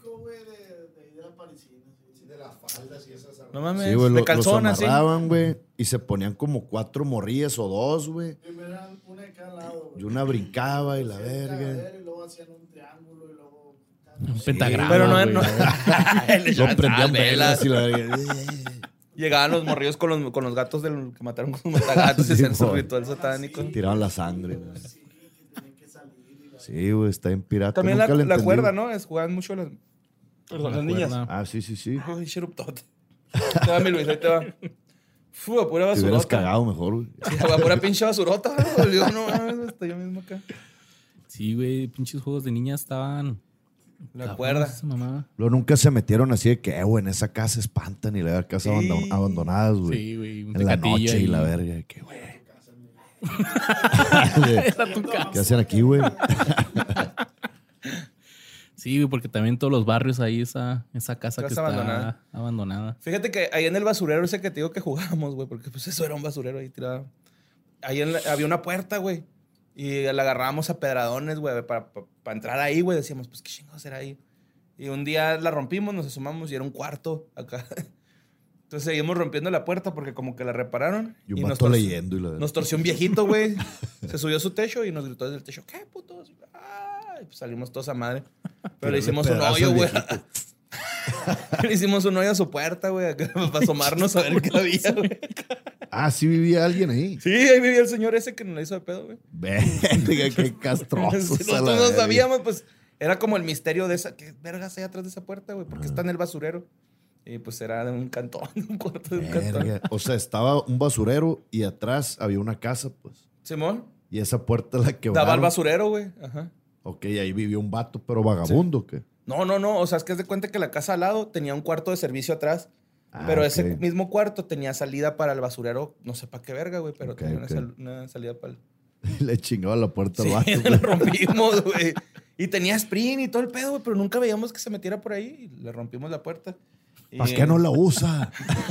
No mames, Sí, güey, de los calzón así. amarraban, güey, y se ponían como 4 morrillas o 2, güey. Una de cada lado, güey. Y una brincaba y la verga. Cagadero, y luego hacían un triángulo y luego... Un pentagrama, Pero no, güey. no. Le Lo echaban prendían sal, velas y la verga. Llegaban los morrillos con los gatos que mataron con los matagatos y Sí, hacían su güey. ritual satánico. Tiraban la sangre, güey. Sí, güey, está en pirata. También Nunca le la entendí, cuerda, güey. ¿no? Jugaban mucho las La niñas. cuerda. Ah, sí, sí, sí. Ay, Sheruptote. Te va, mi Luis, ahí te va. Fu, a pura Te hubieras basurota. cagado mejor, güey. Sí, a pura pinche basurota. Yo no mames, estoy yo mismo acá. Sí, güey, pinches juegos de niñas estaban... La cuerda. Esa mamada. Luego nunca se metieron así de que, güey, en esa casa espantan y la casa Sí. abandonadas, güey. Sí, güey, un En la tecatillo noche y ahí. la verga. Que, güey. Era tu casa. ¿Qué hacen aquí, güey? Sí, güey, porque también todos los barrios ahí, esa casa que Casa está abandonada. abandonada. Fíjate que ahí en el basurero ese que te digo que jugábamos, güey, porque pues eso era un basurero ahí tirado. Ahí había una puerta, güey, y la agarrábamos a pedradones, güey, para entrar ahí, güey. Decíamos, pues, ¿qué chingados era ahí? Y un día la rompimos, nos asomamos y era un cuarto acá. Entonces seguimos rompiendo la puerta porque como que la repararon. Y un nos vato torció- leyendo y la verga. Nos torció un viejito, güey. Se subió a su techo y nos gritó desde el techo, ¿qué putos? Ah, y pues salimos todos a madre. Pero le hicimos un pedazo hoyo, al güey. viejito. Le hicimos un hoyo a su puerta, güey, acá, para asomarnos a ver qué había, güey. Ah, sí vivía alguien ahí. Sí, ahí vivía el señor ese que nos la hizo de pedo, güey. Verga, qué castroso. Si nosotros no sabíamos, pues era como el misterio de esa. ¿Qué vergas hay atrás de esa puerta, güey? Porque está en el basurero. Y pues era de un cantón, un cuarto de un cantón. Verga. O sea, estaba un basurero y atrás había una casa, pues. Simón, Y esa puerta la quebraron. daba al basurero, güey. Ajá. Ok, ahí vivió un vato, pero vagabundo, ¿o ¿qué? No. O sea, es que haz de cuenta que la casa al lado tenía un cuarto de servicio atrás. Ah, Pero ok. ese mismo cuarto tenía salida para el basurero. No sé para qué verga, güey. Pero Ok, tenía ok. una salida para el. Le chingaba la puerta Sí, al vato. la rompimos, güey. Y tenía sprint y todo el pedo, güey. Pero nunca veíamos que se metiera por ahí. Y le rompimos la puerta. Y- ¿Para qué no la usa?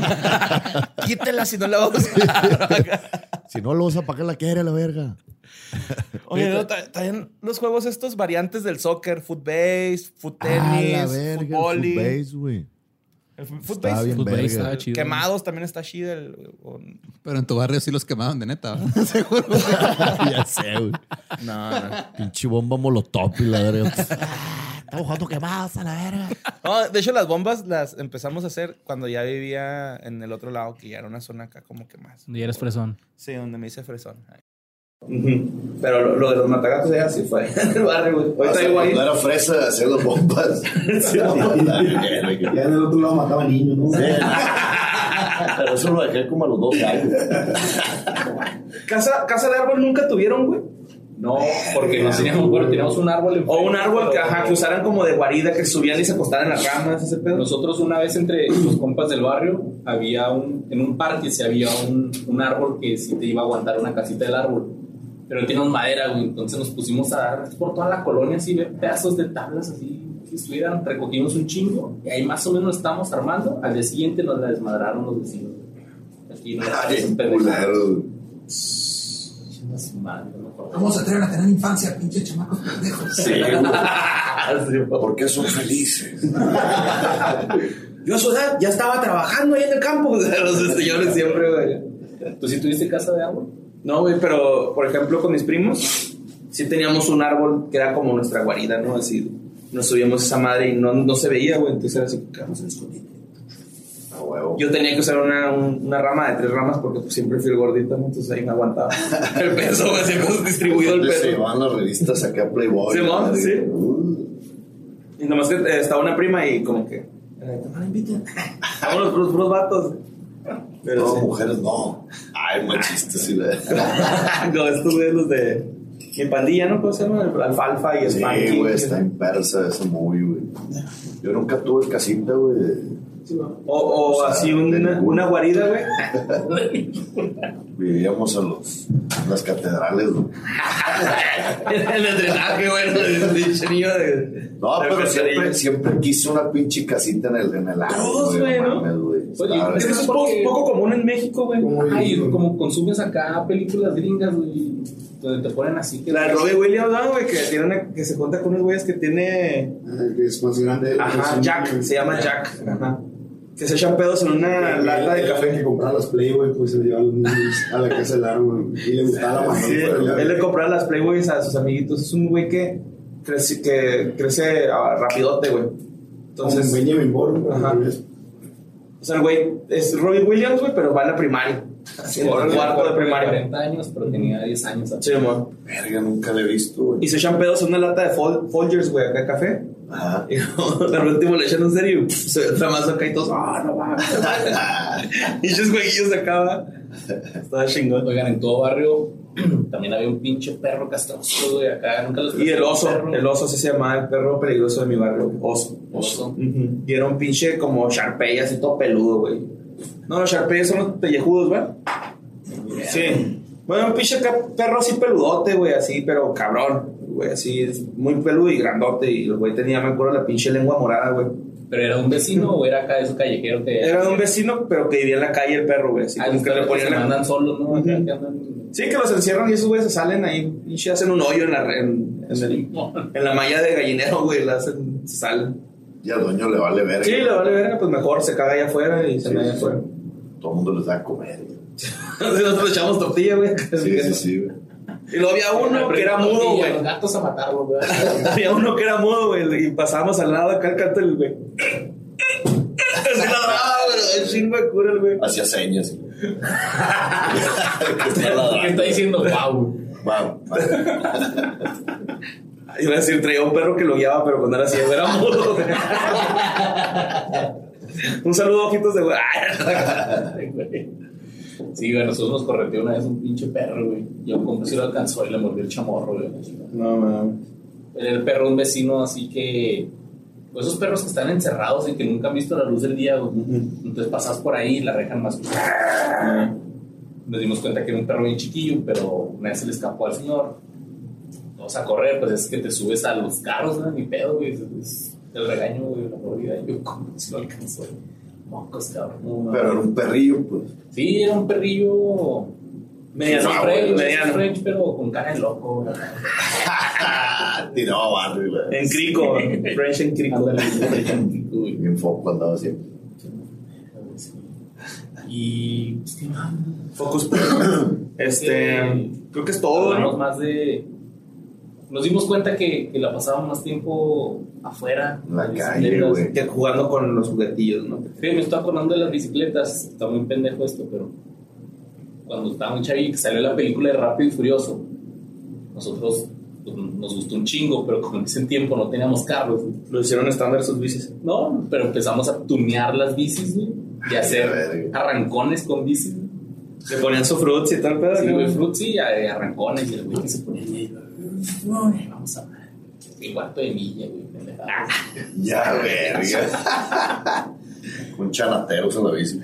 Quítela si no la vamos a usar. Si no la usa, ¿para qué la quiere la verga? Oye, no, también los juegos estos variantes del soccer, footbase, foot Ah, tenis, la verga, el football. footbase, güey. El Estaba footbase. bien Fútbol verga. estaba chido. Quemados también está chido. Pero en tu barrio sí los quemaban de neta, ¿verdad? Seguro. Ya sé, güey. No. Pinche bomba molotov y la verga. Estamos jugando quemados a la verga. No, de hecho, las bombas las empezamos a hacer cuando ya vivía en el otro lado, que ya era una zona acá como que más. Y eres fresón. Sí, donde me hice fresón. Pero lo de los matagatos ya sí fue en el barrio, güey. Ahorita vivo ahí. era fresa haciendo bombas. Ya en el otro lado mataba niños, ¿no? Pero eso lo dejé como a los 12 años. ¿Casa de árbol nunca tuvieron, güey? No, porque no teníamos, bueno, teníamos un árbol enfrente, O un árbol que, pero- que usaran como de guarida, que subían y se acostaran en las ramas, ese pedo. Nosotros una vez entre los compas del barrio había en un parque se había un árbol que sí te iba a aguantar una casita del árbol, pero teníamos madera, güey. Entonces nos pusimos a dar por toda la colonia así, pedazos de tablas así que estuvieran, recogimos un chingo y ahí más o menos estamos armando. Al día siguiente nos la desmadraron los vecinos. Aquí no era un Culero. ¿Cómo se atreven a tener infancia, pinche chamacos pendejos? Sí, ¿Por qué son felices? Yo a su edad ya estaba trabajando ahí en el campo. Los señores siempre, güey. ¿Tú sí tuviste casa de árbol? No, güey, pero por ejemplo con mis primos sí teníamos un árbol que era como nuestra guarida, ¿no? Así nos subíamos esa madre y no se veía, güey. Entonces era así, quedamos en escondite. A huevo. Yo tenía que usar una rama de 3 ramas porque pues, siempre fui el gordito, ¿no? Entonces ahí me aguantaba el peso, güey, siempre distribuido el Se peso. llevaban las revistas acá a Playboy. Sí, ¿no? Sí. Uh. Y nomás que estaba una prima y como que... no la inviten. Vámonos, puros vatos. Pero No, sí. mujeres no. Ay, machista, sí, güey. No, estos güeyes los de... Mi pandilla, ¿no? ¿Cómo se llama? Alfalfa y Spanky. Sí, güey, está en persa ese movie, güey. Yo nunca tuve casita, güey. O sea, así de una ninguna. guarida, güey. Vivíamos en las catedrales, güey. En el drenaje, güey. Pinche niño de... No, de pero pescadillo. siempre quise una pinche casita en el lago. Todos, güey, ¿no? mames, güey. Oye, Estaba- Es que es poco común en México, güey. Ay, como consumes acá películas gringas, güey, donde te ponen así que... La de Robbie Williams, ¿no, güey? Que se cuenta con unos güeyes que tiene... Que es más grande. Ajá, Jack. Se llama Jack. Ajá. Que se echan pedos en una lata de que café. compraba las Playboy, pues se le llevaban los niños a la casa del árbol. Y le gustaba la mano. Sí, él le compraba las Playboys a sus amiguitos. Es un güey que crece rapidote, güey. Entonces, Entonces, Benjamin Button, Ajá. o sea, el güey es Robbie Williams, güey, pero va en la primaria. Así, en el cuarto de primaria. 40 años, pero tenía 10 años. Sí, amor. Verga, nunca la he visto, güey. Y se echan pedos en una lata de Folgers, güey, acá de café. Ajá. Y al último le echan un serio y se otra más acá y todos, no mames. Y esos jueguillos se acaba. Estaba chingón. Oigan, en todo barrio también había un pinche perro castroso, güey, acá nunca los... Y el oso sí se llamaba el perro peligroso de mi barrio, oso. Oso. Ujú. Y era un pinche como Sharpei, así todo peludo, güey. No, los Sharpei son los pellejudos, güey. Sí. Bueno, un pinche perro así peludote, güey, así, pero cabrón, güey, así, muy peludo y grandote. Y el güey tenía, me acuerdo, la pinche lengua morada, güey. ¿Pero era un vecino o era acá de su callejero que... Era de un vecino, pero que vivía en la calle el perro, güey. Así Ah, como los que le perros ponían se mandan solos, ¿no? Acá Ujú. que andan... Sí, que los encierran y esos güeyes se salen ahí y hacen un hoyo en la malla de gallinero, güey, se salen. Y al dueño le vale verga. Sí, le vale verga, pues mejor se caga allá afuera y se Sí, me allá sí. afuera. Todo el mundo les da a comer, güey. Nosotros le echamos tortilla, güey. Sí, güey. Y luego había uno que era mudo, güey. Los gatos a matarlo, güey. Había uno que era mudo, güey. Y pasábamos al lado acá el cartel, güey. Así ladraba, güey. El chingo de cura, el güey. Hacía señas. güey. ¿Qué está diciendo? Wow. Wow. Iba a decir, traía un perro que lo guiaba, pero cuando era así, era mudo. Un saludo, ojitos de güey. Sí, güey, nosotros nos correteó una vez un pinche perro, güey. Yo como si lo alcanzó y le mordió el chamorro, güey. No, mames. Era el perro de un vecino, así que... Pues esos perros que están encerrados y que nunca han visto la luz del día, güey. Entonces pasas por ahí y la rejan más. Nos dimos cuenta que era un perro bien chiquillo, pero una vez se le escapó al señor. Vamos a correr, pues es que te subes a los carros, ¿no? Ni pedo, güey. Es el regaño, güey, la mordida. Yo como si lo alcanzó. Mocos, cabrón. No, Pero era un perrillo, pues. sí, era un perrillo... Mediano, French, mediano. French, pero con cara de loco. ¿no? Tiraba barrio, güey. En crico, French en crico. Ándale, güey. Bien foco andaba siempre. Y... pues, ¿qué más? Focus creo que es todo, Hablamos ¿no? más de... Nos dimos cuenta que la pasábamos más tiempo afuera. En la las calle, bicicletas. güey. Que jugando con los juguetillos, ¿no? Sí, me estoy acordando de las bicicletas. Está muy pendejo esto, pero... Cuando estaba muy chavillo que salió la película de Rápido y Furioso, nosotros pues, nos gustó un chingo, pero como en ese tiempo no teníamos carros, güey. Lo hicieron estándar sus bicis. No, pero empezamos a tunear las bicis, güey, y a hacer verga. arrancones con bicis, güey. Se ponían su fruits y tal, pero. Sí, güey, Fruitsy y arrancones. Y el güey que se ponía ahí. Vamos a ver. El cuarto de milla, güey. Ya, verga. Con chanateros en la bici.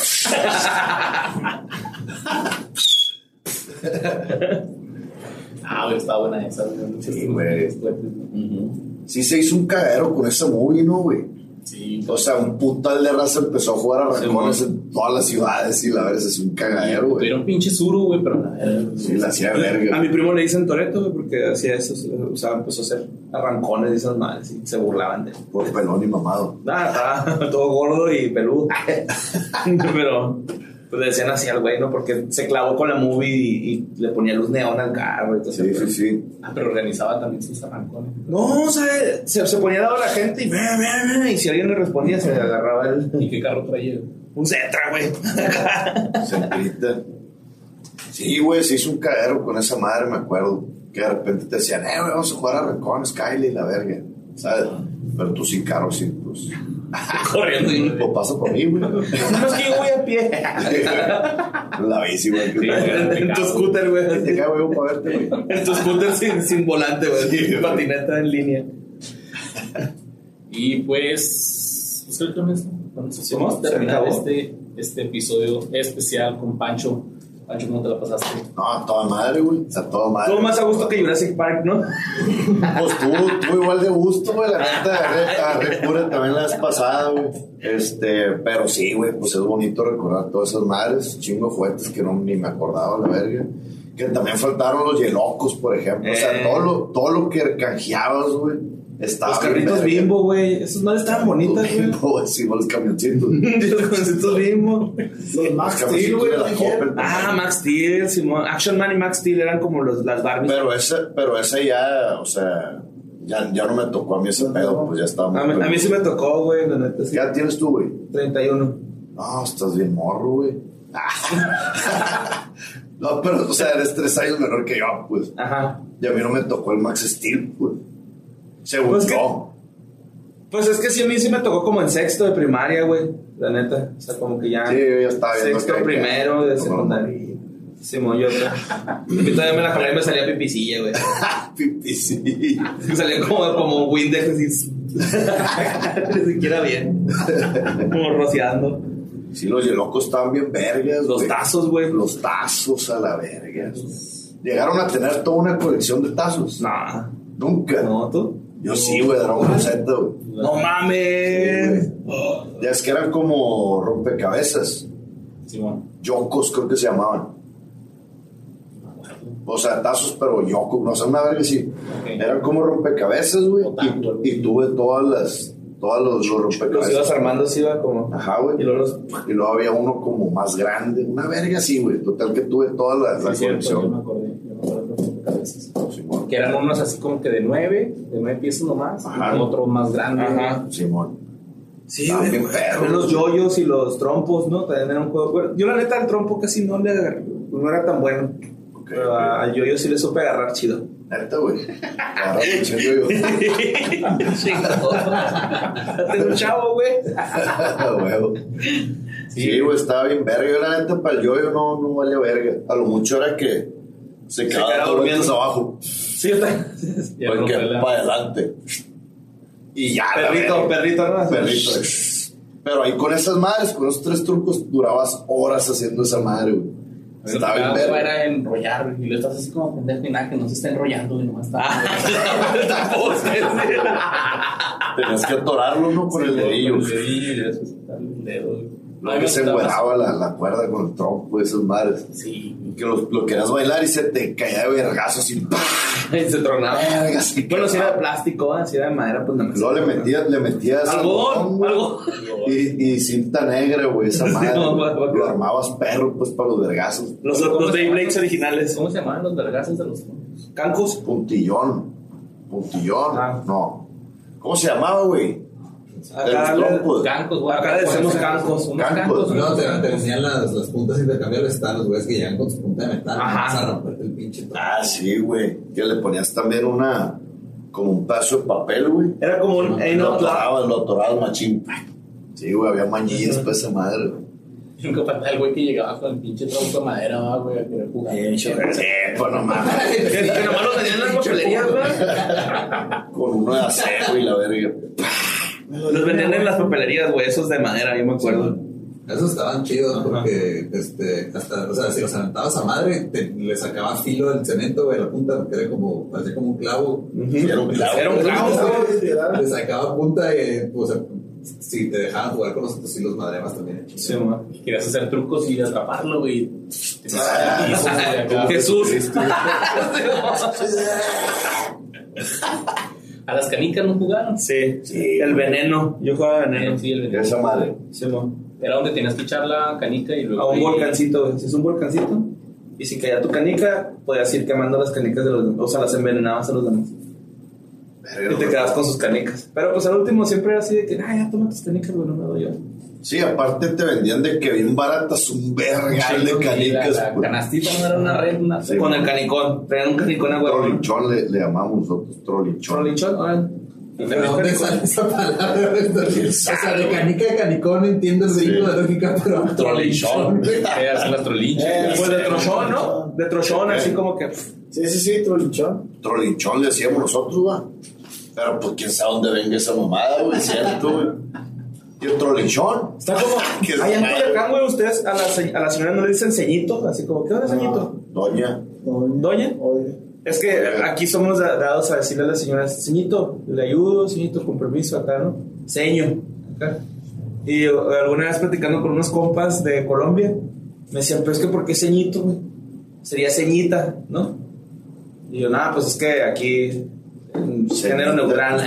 Güey, estaba buena esa. Sí, güey. Sí se hizo un cagadero con esa movie, ¿no, güey? Sí. O sea, un putal de raza empezó a jugar a arrancones en todas las ciudades y la verdad es un cagadero, güey. Era un pinche suru, güey, pero Sí, la hacía verga. A mi primo le dicen Toretto, güey, porque hacía eso. O sea, empezó a hacer arrancones y esas madres y se burlaban de él. Por pelón y mamado. Estaba todo gordo y peludo. Pero pues le decían así al güey, ¿no? Porque se clavó con la movie y le ponía luz neón al carro y todo eso. Sí. pero organizaba también sus arrancones. No, o sea, se ponía al lado de la gente y si alguien le respondía, se le agarraba el. ¿Y qué carro traía? Un Cetra, güey. Centrita. Sí, güey, se hizo un cagadero con esa madre, me acuerdo. Que de repente te decían, güey, vamos a jugar a arrancones, Kylie, la verga. ¿Sabes? Pero tú sin carro, sí, pues. Corriendo. Pues pasa por mí, güey. No, es que yo voy a pie. La bici, güey. En tu scooter, güey. Te cago, güey, para verte, güey. En tu scooter sin volante, güey. Patineta en línea. Y pues creo que con eso vamos a se terminar acabó. este episodio especial con Pancho. Pancho, ¿cómo te la pasaste? No, a toda madre, güey. A toda madre. Todo más a gusto que Jurassic Park, ¿no? Pues tú igual de gusto, güey. La neta, agarré cura también la vez pasada, güey. Pero sí, güey, pues es bonito recordar todas esas madres. Chingo de juguetes que no ni me acordaba, la verga. Que también faltaron los Yelocos, por ejemplo. O sea, todo lo que canjeabas, güey. Estaba Los carritos Bimbo, güey. Esos madres estaban bonitas, güey. Bimbo, sí, los camioncitos. Los camioncitos Bimbo. Los Max Steel, güey. Max Steel, Simón. Action Man y Max Steel eran como las Barbies. Pero esa ya, o sea, ya no me tocó a mí ese pedo, pues ya estaba A mí sí me tocó, güey, la neta. ¿Qué edad tienes tú, güey? 31. No, estás bien morro, güey. No, pero, o sea, eres 3 años menor que yo, pues. Ajá. Y a mí no me tocó el Max Steel, pues. Según Pues yo. Pues es que sí, a mí sí me tocó como en sexto de primaria, güey. La neta. O sea, como que ya. Sí, yo ya estaba viendo. Sexto primero de secundaria. Simón, yo a mí todavía me la jalé y me salía pipicilla, güey. Pipicilla. Me salía como un Windex así. Ni siquiera bien. Como rociando. Sí, los Yelocos estaban bien vergas. Los güey. tazos, güey. Los tazos a la verga. Llegaron a tener toda una colección de tazos. No. Nunca. No, ¿tú? Yo sí, güey, Dragon Ball Z, güey. No mames. Ya es que eran como rompecabezas. Simón. Yocos, creo que se llamaban. O sea, tazos, pero yocos. No sé, una verga sí. Okay. Eran como rompecabezas, güey. Otaku. Y tuve todos los Los rompecabezas. ibas armando así, iba como. Ajá, güey. Y luego los. Y luego había uno como más grande. Una verga así, güey. Total que tuve toda la Sí, cierto, yo me colección. acordé de los cabezas. Simón. Que eran unos así como que de 9 piezas nomás, Ajá. y otro más grande. Ajá. Simón. Sí, Estaban güey. bien perros, También los güey. yoyos y los trompos, ¿no? También era un juego. Bueno, yo, la neta, el trompo casi no le agarré. No era tan bueno. Ok, Pero ok. al yoyo sí le supe agarrar chido. Neta, güey. Ahora me chingo yo. Tengo un chavo, güey. Huevo. Sí, güey, estaba bien verga. Yo, la neta, para el yoyo no valía verga. A lo mucho era que se quedaba quedaba dos vueltas durmiendo. abajo. Sí, está. Y el Porque rompelas. para adelante. Y ya, la Perrito, verga. perrito, ¿no? Perrito. Pero ahí con esas madres, con esos 3 trucos, durabas horas haciendo esa madre, güey. Estaba bien verga. Era enrollar, y lo estás así como pendejo y nada, que no se está enrollando y nomás está. Tenías que atorarlo, ¿no? Con el dedillo. Con el dedillo, y después quitarle el dedo. güey. Lo que se engueraba la cuerda con el trompo de esas madres. Sí. Que lo querías bailar y se te caía de vergazos y ¡pah! Y se tronaba. Vergas, y Bueno, si era de plástico, si era de madera, pues nada más. luego le metías Algodón, güey, algo. y cinta negra, güey, esa madre. no, güey. bueno. Lo armabas perro, pues, para los vergazos. Los Beyblades originales. ¿Cómo se llamaban los vergazos de los Cancos. Puntillón. Ah. No. ¿Cómo se llamaba, güey? Acá, De los trompos. cancos, güey? Acá le decimos cancos. Unos Cancos. cancos. No, te enseñan las puntas intercambiables. Están los güeyes que llegan con su punta de metal. Ajá. Vas a romperte el pinche tronco. Ah, sí, güey. Que le ponías también como un pedazo de papel, güey. Era como un Lo atorabas machín. Sí, güey, había mañillas para esa madre, güey. Nunca falta el güey que llegaba con el pinche tronco de madera, va, güey, a querer jugar. Pues no mames. Que nomás lo tenían en las papelerías, güey. Con uno de acero y la verga. Los vendían en las papelerías, güey, esos de madera, yo me acuerdo. Esos estaban chidos porque, hasta, o sea, si los aventabas a madre, le sacaba filo del cemento, güey, a la punta, porque era como, parecía como un clavo. Era un clavo. Era un clavo, Le sacaba punta y, o sea, si te dejaban jugar con nosotros, sí los madreabas también. Sí, man. Querías hacer trucos y atraparlo, güey. Jesús. A las canicas no jugaron. Sí, el veneno. Yo jugaba veneno. Sí, el veneno. Esa madre. Sí, man. Era donde tenías que echar la canica y luego. A un volcancito, güey. Si es un volcancito. Y si caía tu canica, podías ir quemando las canicas de los demás. O sea, las envenenabas a los demás. Y te quedabas con sus canicas. Pero pues al último siempre era así de que, ya toma tus canicas, güey, no me doy yo. Sí, aparte te vendían de que bien baratas un vergal de canicas. La pues. canastita no era una red, una. Sí, Con el canicón. Traían un canicón a huevo. Trolichón le llamamos nosotros, trolichón. Trolichón, ahora. ¿Pero dónde sale esa palabra? O sea, de canica de canicón entiendo el ritmo de lógica, pero Trolichón. ¿Qué hacen las trolinchas? Pues de trochón, ¿no? De trochón, así como que. Sí, trolichón. Trolichón le decíamos nosotros, va. Pero pues quién sabe dónde venga esa mamada, güey, cierto, güey. Y el trolichón. Está como. ¿Qué Allá en madre? Culiacán, güey, ustedes a la señora no le dicen ceñito, así como, ¿qué hora ceñito? Doña. ¿Doña? Oye. Es que aquí somos dados a decirle a las señoras, ceñito, le ayudo, ceñito, con permiso, acá, ¿no? Ceño, acá. Y alguna vez platicando con unos compas de Colombia, me decían, pero es que ¿por qué ceñito, güey? Sería ceñita, ¿no? Y yo, nada, pues es que aquí, género neutral.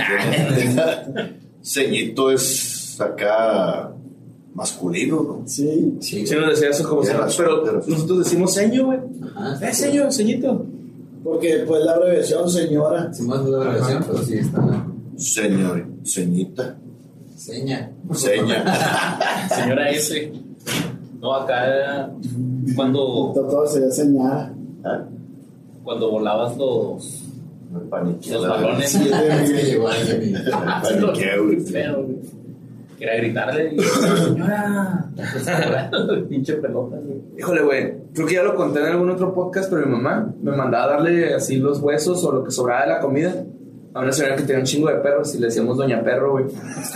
Ceñito es acá masculino, ¿no? Sí. Sí, nos decía eso como Tienes ceño, razón, pero nosotros decimos ceño, güey. Ceño, ceñito. Porque pues la abreviación, señora. si más de la versión, pero sí está. Señor, ceñita. Seña. Seña. Señora S. No, acá cuando Todo sería señora. cuando volabas los Paniqueo. balones. Es que llegó alguien y... Paniqueo, güey. Feo, güey. Quería gritarle y señora. Pinche pelota, güey. Híjole, güey, creo que ya lo conté en algún otro podcast, pero mi mamá me mandaba a darle así los huesos o lo que sobraba de la comida a una señora que tenía un chingo de perros y le decíamos Doña Perro, güey.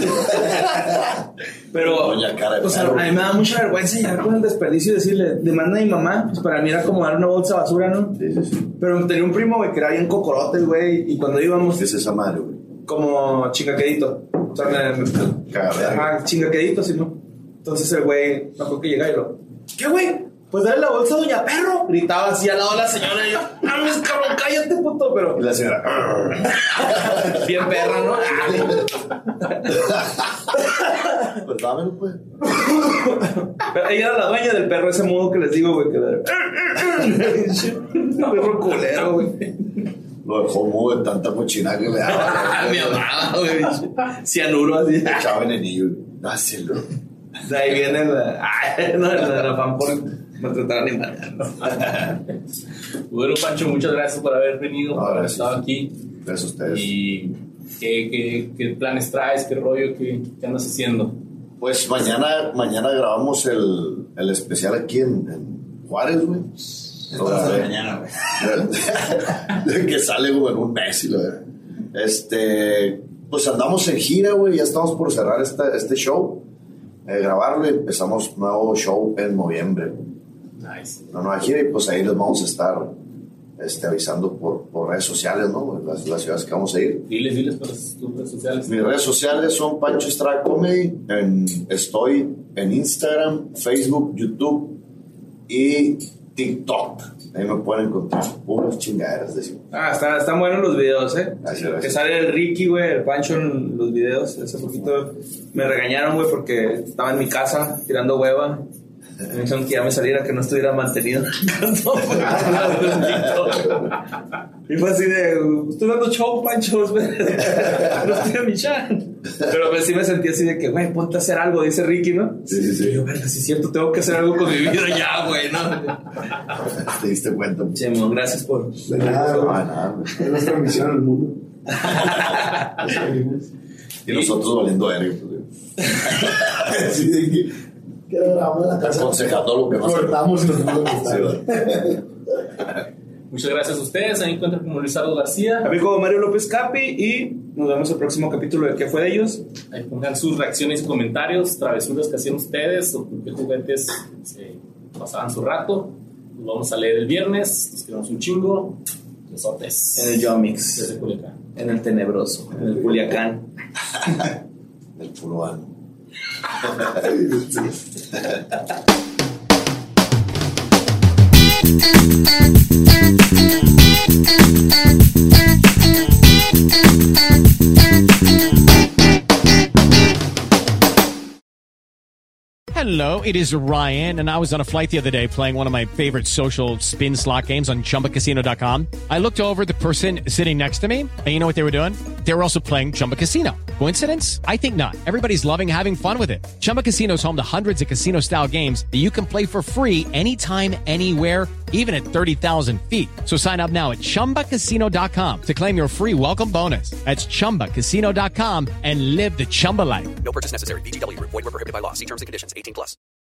Pero, Doña Cara de o sea, Perro. a mí me da mucha vergüenza llegar con el desperdicio y decirle, le manda a mi mamá, pues para mí era como dar una bolsa de basura, ¿no? Sí. Pero tenía un primo, güey, que era bien cocorote, güey, y cuando íbamos, ¿Qué es esa madre, güey? como chingaquedito. O sea, Cagadera. ajá, chingaquedito, ¿sí, no? Entonces el güey, me acuerdo que llega y lo, ¿qué, güey? Pues dale la bolsa a Doña Perro. Gritaba así al lado de la señora y yo, mames, cabrón, cállate, puto. Pero Y la señora. bien perra, ¿no? Pues dámelo, pues. Pero ella era la dueña del perro, ese modo que les digo, güey, que un perro culero, güey. Lo dejó mudo de tanta cochina que le daba. Mi amada, güey. Cianuro así. Le echaba venenillo. Dáselo. De ahí viene la. Ay, no, la fan por maltratar animales. Bueno, Pancho, muchas gracias por haber venido, por haber Gracias. estado aquí. Gracias a ustedes. ¿Y qué planes traes? ¿Qué rollo? ¿Qué andas haciendo? Pues mañana grabamos el especial aquí en Juárez, güey. Entonces, de mañana, güey. Que sale como en un mes y la verdad. Pues andamos en gira, güey. Ya estamos por cerrar este show. Grabarlo y empezamos nuevo show en noviembre. Nice. Una nueva gira y pues ahí les vamos a estar avisando por redes sociales, ¿no? Las ciudades que vamos a ir. Diles por tus redes sociales. Mis redes sociales son Pancho Estrada Comedy. Estoy en Instagram, Facebook, YouTube y TikTok. Ahí me pueden encontrar puras chingaderas, decimos. Están buenos los videos, Gracias. Que sale el Ricky, güey, el Pancho en los videos. Hace poquito me regañaron, güey, porque estaba en mi casa tirando hueva. Me dijeron que ya me saliera, que no estuviera mantenido. Y fue así de, estoy dando show, Pancho, no estoy en mi chat. Pero pues sí me sentí así de que, güey, ponte a hacer algo, dice Ricky, ¿no? Sí. Y yo, verga, sí es cierto, tengo que hacer algo con mi vida ya, güey, ¿no? ¿Te diste cuenta? Chemo, gracias por... De nada, güey. Nada, güey. Es nuestra misión en el mundo. Y nosotros valiendo verga, pues, güey. Así de que Que lo grabamos en la casa. Aconsejando lo que va a hacer. Cortamos y nos vamos a gustar. Muchas gracias a ustedes. Ahí encuentran como Luis Aldo García. A mí como Mario López Capi y nos vemos el próximo capítulo de ¿Qué fue de ellos? Ahí pongan sus reacciones y comentarios, travesuras que hacían ustedes o con qué juguetes se pasaban su rato. Nos vamos a leer el viernes. Nos quedamos un chingo. Besotes. En el Yomix, Desde Culiacán. en el Tenebroso, en el Culiacán. El puro ano. Hello, it is Ryan, and I was on a flight the other day playing one of my favorite social spin slot games on ChumbaCasino.com. I looked over at the person sitting next to me, and you know what they were doing? They were also playing Chumba Casino. Coincidence? I think not. Everybody's loving having fun with it. Chumba Casino is home to hundreds of casino-style games that you can play for free anytime, anywhere, even at 30,000 feet. So sign up now at ChumbaCasino.com to claim your free welcome bonus. That's ChumbaCasino.com and live the Chumba life. No purchase necessary. VGW Group. Void where prohibited by law. See terms and conditions. 18+.